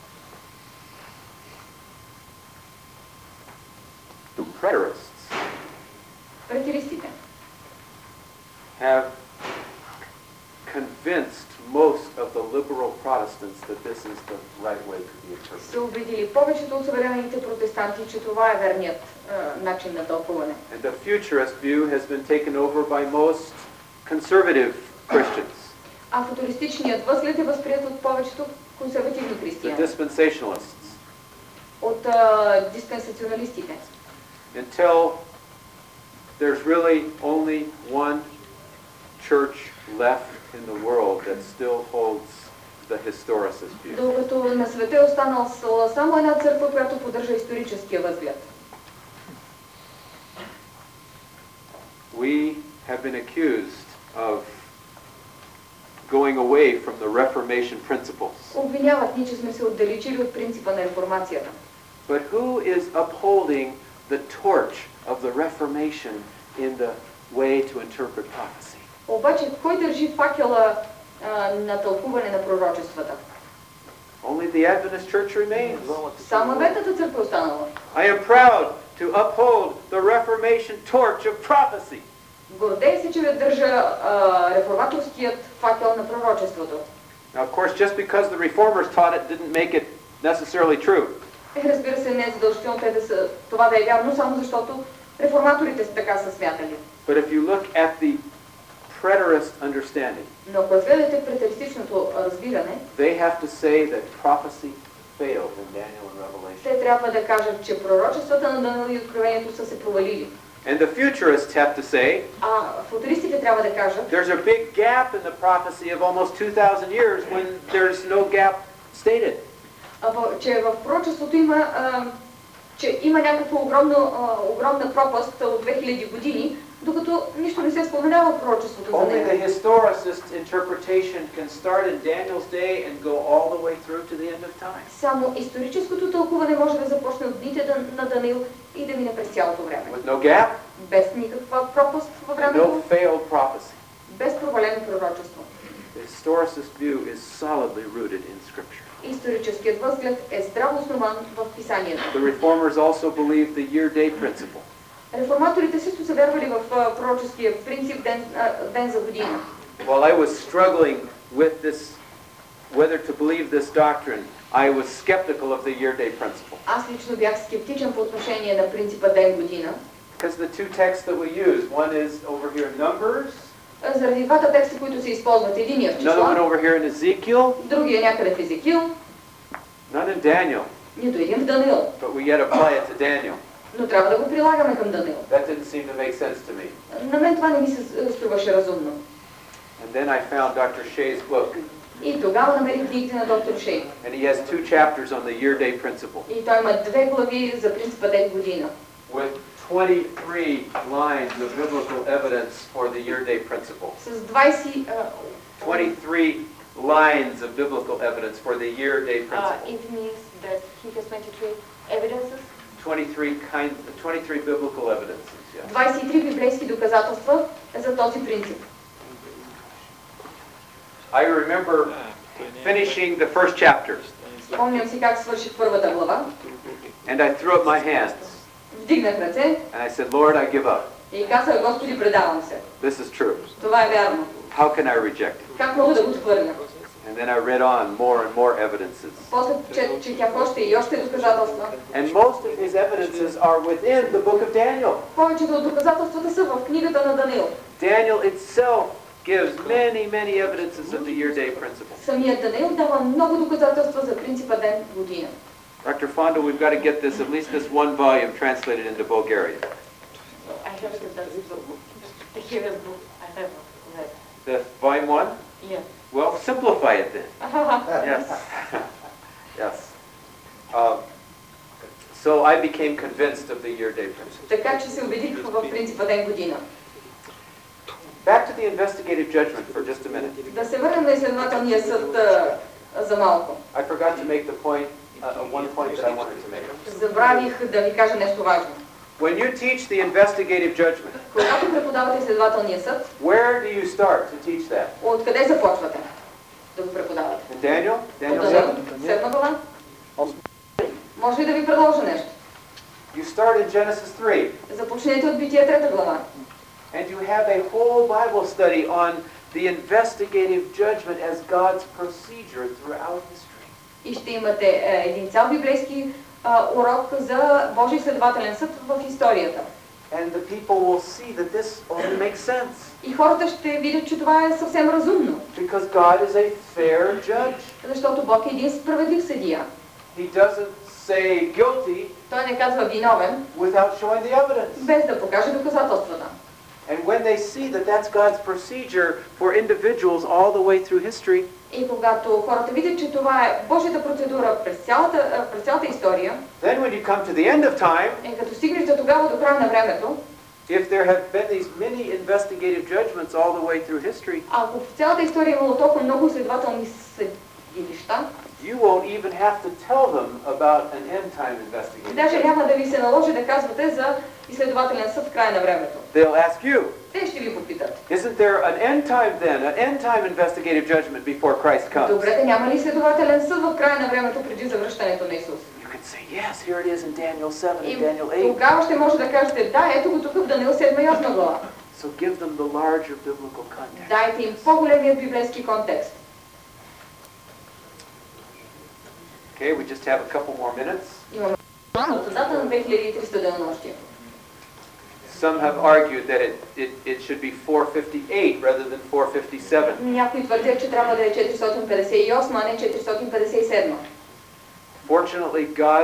The preterists Претеристите have convinced most of the liberal Protestants that this is the right way to be interpreted. са убедили повечето от съвременните протестанти, че това е верният а, начин на тълкуване. And the futurist view has been taken over by most conservative Christians, А футуристичният възглед е възприят от повечето консервативни the християни, dispensationalists, от а, диспенсационалистите. until there's really only one church left in the world that still holds the historicist view. Докато на света е останала само една църква, която поддържа историческия възглед. We have been accused of going away from the Reformation principles. Обвиняват ни, че сме се отдалечили от принципа на реформацията. But who is upholding the torch of the Reformation in the way to interpret prophecy? Обаче, кой държи факела а, на тълкуване на пророчествата? Only the Adventist Church remains. Само Адвентната църква е останала. I am proud to uphold the Reformation torch of prophecy. Гордея се, че държа а, реформаторският факел на пророчеството. Now, of course, just because the Reformers taught it didn't make it necessarily true. Е, разбира се, не е задължително те да са, това да е вярно, само защото реформаторите са така са смятали. But if you look at the preterist understanding, Но ако разгледате претеристичното разбиране, they have to say that prophecy failed in Daniel and Revelation. трябва да кажат, че пророчествата на Даниил и Откровението са се провалили. And the futurists have to say, А футуристите трябва да кажат, there's a big gap in the prophecy of almost two thousand years when there's no gap stated. че в пророчеството има, а, че има някаква огромна, а, огромна пропаст от две хиляди години, докато нищо не се споменава в пророчеството за Only the него. historicist interpretation can start in Daniel's day and go all the way through to the end of time. Само историческото тълкуване може да започне от дните на Даниил и да мине през цялото време. With no gap, Без никаква пропаст във no времето, failed prophecy. без провалено пророчество. The historicist view is solidly rooted in Scripture. Историческият възглед е здраво основан в писанието. The reformers also believe the year-day principle. Реформаторите също са вярвали в а, пророческия принцип ден, а, ден за година. While I was struggling with this, whether to believe this doctrine, I was skeptical of the year-day principle. Аз лично бях скептичен по отношение на принципа ден година. Because the two texts that we use, one is over here in Numbers, Заради двата текста, които се използват, единия в another one числа, over here in Ezekiel, другия някъде в Езекил, none in Daniel, нито един в Даниил. but we yet apply it to Daniel. Но трябва да го прилагаме към Даниил. That didn't seem to make sense to me. На мен това не ми се струваше разумно. And then I found Doctor Shea's book, И тогава намерих книгите на доктор Шей. and he has two chapters on the year-day principle, И той има две глави за принципа ден година. with twenty-three lines of biblical evidence for the year-day principle. С двайсет... а, twenty-three lines of biblical evidence for the year-day Uh, principle. it means that he has twenty-three evidences. twenty-three kind, twenty-three biblical evidences. Yes. двайсет и три библейски доказателства за този принцип. I remember finishing the first chapter, Спомням си как свърших първата глава. and I threw up my hands, Вдигнах ръце and I said, Lord, I give up. и казах, Господи, предавам се. This is true. Това е вярно. How can I reject it? Как мога да го отхвърля? And then I read on more and more evidences. После че- четях още и още доказателства. And most of his evidences are within the book of Daniel. Повечето от доказателствата са в книгата на Даниил. Daniel itself gives many, many evidences of the year-day principle. Самият Даниил дава много доказателства за принципа ден година. Doctor Fondo, we've got to get this, at least this one volume translated into Bulgarian. I have the here book. I have read. The volume one? Yeah. Well, simplify it then. Yes. Yes. Um, so I became convinced of the year-day principle. Така че се убедих в принципа ден година. Back to the investigative judgment for just a minute. Да се върнем на изследователния съд а, за малко. I forgot to make the point, uh, one point that I wanted to make. Забравих да ви кажа нещо важно. When you teach the investigative judgment, Когато преподавате изследователния съд, where do you start to teach that? откъде започвате да го преподавате? In Daniel? Daniel От seven? Даниил, седма глава? Може ли да ви предложа нещо? You start in Genesis three, Започнете от Битие трета глава. and you have a whole Bible study on the investigative judgment as God's procedure throughout history. И ще имате е, един цял библейски а, урок за Божий изследователен съд в историята. And the people will see that this only makes sense. И хората ще видят, че това е съвсем разумно. Because God is a fair judge. Защото Бог е един справедлив съдия. He doesn't say guilty Той не казва виновен, without showing the evidence. без да покаже доказателствата. And when they see that that's God's procedure for individuals all the way through history, И когато хората видят, че това е Божията процедура през цялата, през цялата история, then when you come to the end of time, е като стигнеш до тогава, до края на времето, if there have been these many investigative judgments all the way through history, ако в цялата история е имало толкова много изследователни съдилища, you won't even have to tell them about an end-time investigative даже judgment. няма да ви се наложи да казвате за изследователен съд в края на времето. They'll ask you, Те ще ви попитат. isn't there an end time then, an end time investigative judgment before Christ comes? Добре, да няма ли изследователен съд в края на времето преди завръщането на Исус? You can say, yes, here it is in Daniel seven И and Daniel eight. тогава ще може да кажете, да, ето го тук в Даниил седма и осма глава. So give them the larger biblical context. Дайте им по-големият библейски контекст. Okay, we just have a couple more minutes. Имаме от дата на две хиляди и триста денонощия. Some have argued that it, it, it should be four fifty-eight rather than four fifty-seven. Някои твърдят, че трябва да е четиристотин петдесет и осма, а не четиристотин петдесет и седма. Fortunately, God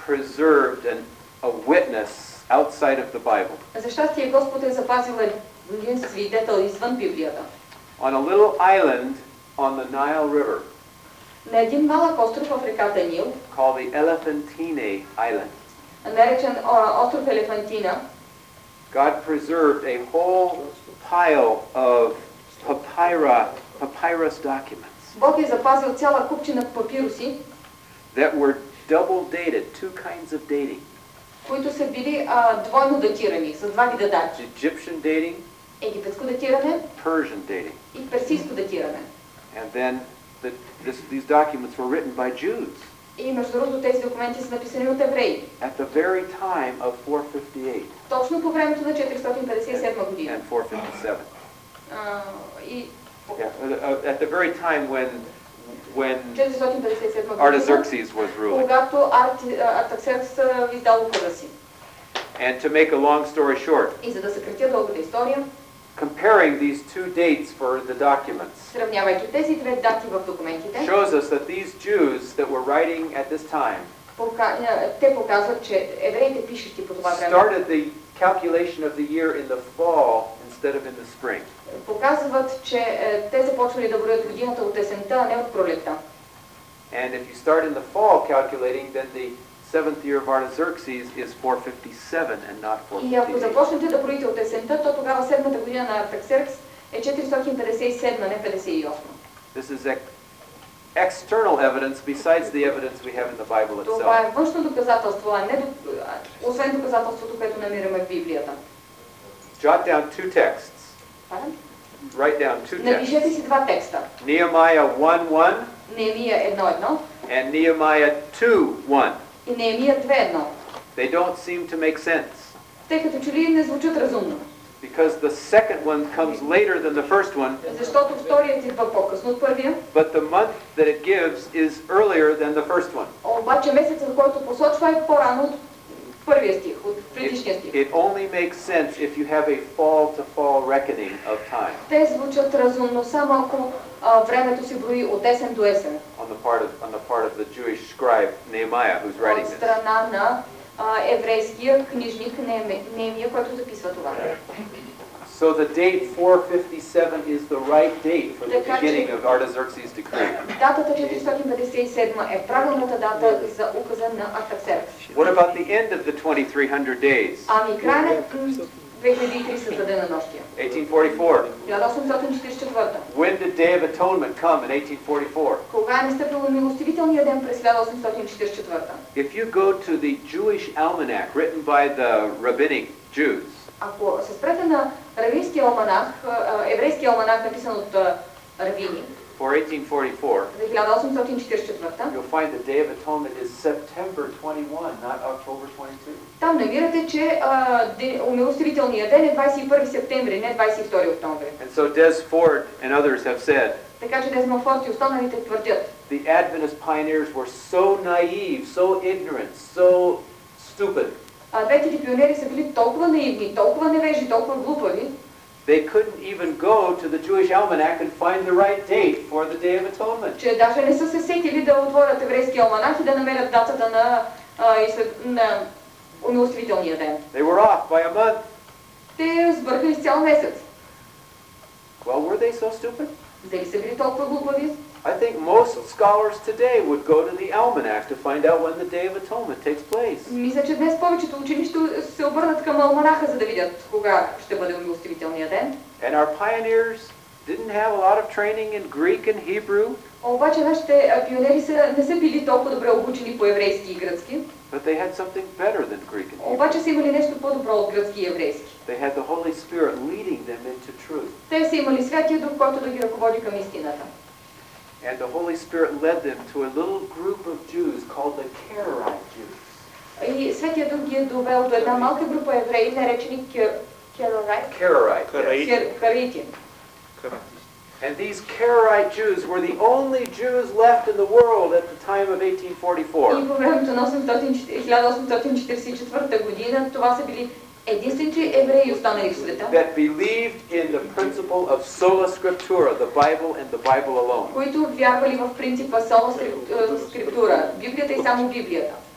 preserved an, a witness outside of the Bible. За щастие Господ е запазил един свидетел извън Библията. On a little island on the Nile River, На един малък остров в реката Нил, called the Elephantine Island, наречен а, остров Елефантина, God preserved a whole pile of papyri, papyrus documents Бог е запазил цяла купчина папируси, that were double dated, two kinds of dating. които са били а, двойно датирани, с два вида дати. Egyptian dating, Египетско датиране Persian dating. и персийско датиране. And then the, this, these documents were written by Jews И между другото тези документи са написани от евреи. at the very time of four fifty-eight Точно по времето на четиристотин петдесет и седма година. and four fifty-seven. А, и Yeah, uh, at the very time when when четиристотин петдесет и седма година, Artaxerxes was ruling. когато Арти- Артаксеркс а, издал указа си. And to make a long story short, И за да съкратя дългата история, comparing these two dates for the documents сравнявайки тези две дати в документите, shows us that these Jews that were writing at this time пока- те показват, че евреите пишещи по това време started the calculation of the year in the fall instead of in the spring. показват, че е, те започвали да броят годината от есента, а не от пролетта. And if you start in the fall calculating, then the seventh year of Artaxerxes is four fifty-seven and not И ако four fifty-eight. започнете да броите от есента, то тогава седмата година на Артаксеркс е четиристотин петдесет и седма, не петдесет и осма. This is ex- external evidence besides the evidence we have in the Bible Това itself. е външно доказателство, а не до- а, освен доказателството, което намираме в Библията. Jot down two texts. Пардon? Write down two texts. Напишете си два текста. Nehemiah one one Неемия едно едно and Nehemiah two one. и Неемия две едно. They don't seem to make sense Те като че ли не звучат разумно, because the second one comes later than the first one, защото вторият идва по-късно от първия, but the month that it gives is earlier than the first one. обаче месецът, който посочва, е по-рано от първия стих, от предишния It, стих. it only makes sense if you have a fall-to-fall reckoning of time Те звучат разумно, само ако а, времето се брои от есен до есен, on the part of on the part of the Jewish scribe Nehemiah who's writing от this. страна на а, еврейския книжник Нееми- Неемия, който записва това. So the date four fifty-seven is the right date for the Така че- beginning of Artaxerxes' decree. Датата четиристотин петдесет и седма е правилната дата за указа на Артаксеркс. What about the end of the twenty-three hundred days? Ами край на две хиляди и триста денонощия. eighteen forty-four. хиляда осемстотин четиридесет и четвърта. When did Day of Atonement come in eighteen forty-four? Кога е настъпил милостивителния ден през хиляда осемстотин четиридесет и четвърта? If you go to the Jewish almanac written by the rabbinic Jews, Ако се спрете на равинския алманах, а, еврейския алманах, написан от а, равини for eighteen forty-four, за хиляда осемстотин четиридесет и четвърта, you'll find the Day of Atonement is September twenty-first, not October twenty-second. там намирате, че а, де, умилостивителният ден е двадесет и първи септември, не двадесет и втори октомври. And so Des Ford and others have said, Така че Дезмонд Форд и останалите твърдят, the Adventist pioneers were so naive, so ignorant, so stupid. а двете пионери са били толкова наивни, толкова невежи, толкова глупави, They couldn't even go to the Jewish almanac and find the right date for the Day of Atonement. че даже не са се сетили да отворят еврейския алманах и да намерят датата на, а, изслед... на умилостивителния ден. They were off by a month. Те сбъркали с цял месец. Well, were they so stupid? Дали са били толкова глупави? I think most scholars today would go to the almanac to find out when the Day of Atonement takes place. Мисля, че днес повечето учени ще се обърнат към алманаха, за да видят кога ще бъде умилостивителния ден. And our pioneers didn't have a lot of training in Greek and Hebrew, Обаче нашите а, пионери са, не са били толкова добре обучени по еврейски и гръцки, but they had something better than Greek and Hebrew. обаче са имали нещо по-добро от гръцки и еврейски. They had the Holy Spirit leading them into truth. Те са имали Святия Дух, който да ги ръководи към истината. And the Holy Spirit led them to a little group of Jews called the Karaite Jews. И Святия Дух ги е довел до една малка група евреи, наречени Керорайт, Karaite. yes. Караити. And these Karaite Jews were the only Jews left in the world at the time of eighteen И forty-four. по времето на хиляда осемстотин четиридесет и четвърта година това са били единствените евреи останали в света, That believed in the principle of sola scriptura, the Bible and the Bible alone. които вярвали в принципа сола скриптура, Библията и само Библията.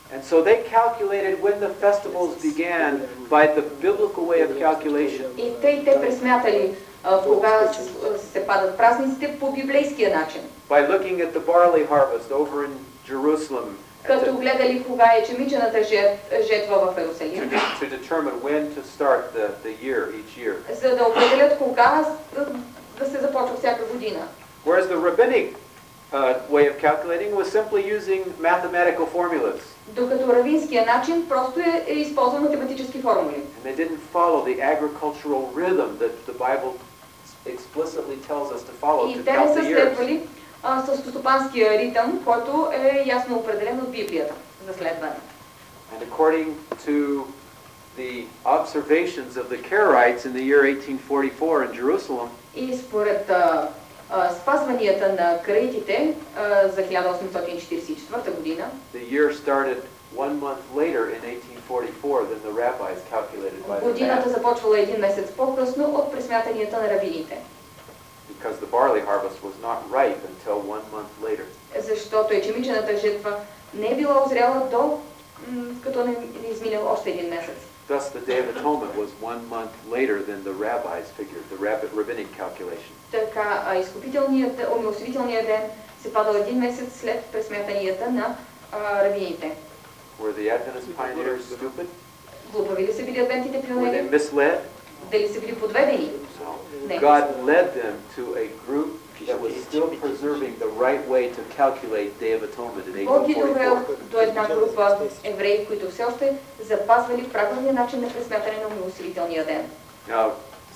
And so they calculated when the festivals began by the biblical way of calculation. И те, и те пресмятали а, кога се, се падат празниците по библейския начин. By looking at the barley harvest over in Jerusalem. Като гледали кога е ечемичената жетва в Иерусалим. To determine when to start the, the year, each year. За да определят кога да, да се започва всяка година. Whereas the rabbinic uh, way of calculating was simply using mathematical formulas. Докато равинския начин просто е, е използван математически формули. And they didn't follow the agricultural rhythm that the Bible explicitly tells us to follow И to те не count са the years. следвали селскостопанския ритъм, който е ясно определен от Библията за следване. And according to the observations of the Karaites in the year eighteen forty-four in Jerusalem, И според а, а, спазванията на караитите а, за хиляда осемстотин четиридесет и четвърта година, the year started one month later in eighteen forty-four than the rabbis calculated by their годината math, започвала един месец по-късно от пресмятанията на равините. because the barley harvest was not ripe until one month later. Защото ечемичената жетва не е била озряла до като не изминал още един месец. Thus, the Day of Atonement was one month later than the rabbis figured, the rabbit rabbinic calculation. Така, а изкупителният, умилостивителният ден се падал един месец след пресмятанията на а, равините. Were the Adventist pioneers stupid? Глупави ли са били адвентите Were they пионери? misled? Дали са били подведени? No. Не. God led them to a group that was still preserving the right way to calculate Day of Atonement in Бог ги eighteen довел forty-four. до една група евреи, които все още запазвали правилния начин на пресмятане на умилостивителния ден. Now,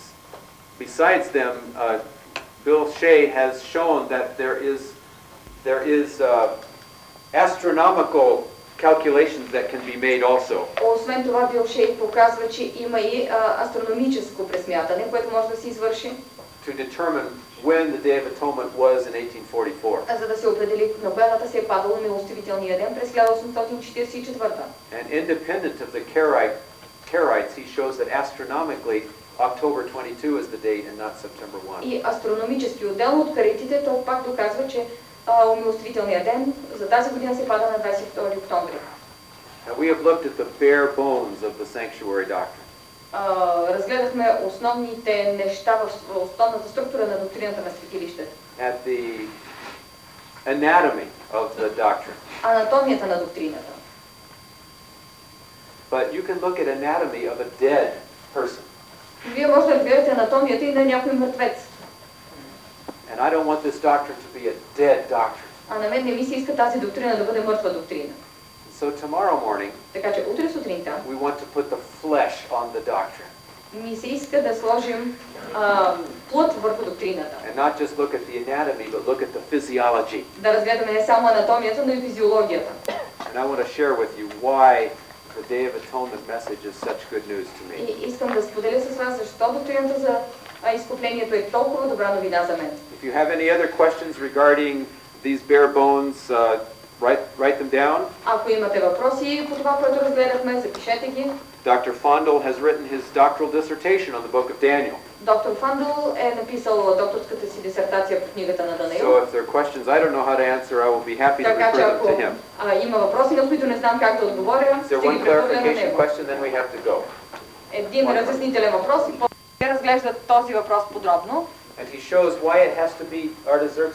besides them, uh, Bill Shea has shown that there is there is uh, astronomical calculations that can be made also. Освен това, Бил Шей показва, че има и а, астрономическо пресмятане, което може да се извърши, To determine when the Day of Atonement was in eighteen forty-four. за да се определи на коя дата се е падал умилостивителния ден през хиляда осемстотин четиридесет и четвърта. And independent of the Karite, Karaites, he shows that astronomically October twenty-second is the date and not September first. И астрономически отделно от каритите, той пак доказва, че а, умилостивителният ден за тази година се пада на двадесет и втори октомври. Now we have looked at the bare bones of the sanctuary doctrine. Uh, разгледахме основните неща в основната структура на доктрината на светилището. At the anatomy of the doctrine. Анатомията на доктрината. But you can look at anatomy of a dead person. Вие може да гледате анатомията и на някой мъртвец. And I don't want this doctrine to be a dead doctrine. А на мен не ми се иска тази доктрина да бъде мъртва доктрина. So tomorrow morning, Така че утре сутринта we want to put the flesh on the doctrine. ми се иска да сложим а, плът върху доктрината. And not just look at the anatomy, but look at the physiology. Да разгледаме не само анатомията, но и физиологията. And I want to share with you why the Day of Atonement message is such good news to me. И искам да споделя с вас защо доктрината за а, изкуплението е толкова добра новина за мен. If you have any other questions regarding these bare bones, uh, write, write them down. Ако имате въпроси по това, което разгледахме, запишете ги. Doctor Fondel has written his doctoral dissertation on the book of Daniel. Доктор Фандъл е написал докторската си дисертация по книгата на Даниил. So if there are questions I don't know how to answer, I will be happy to Така че refer them ако to him. а, има въпроси, на които не знам как да отговоря, Is ще there ги one прехвърля на clarification него. question, then we have to go. Един разяснителен въпрос и после разглеждат този въпрос подробно. And he shows why it has to be our desserts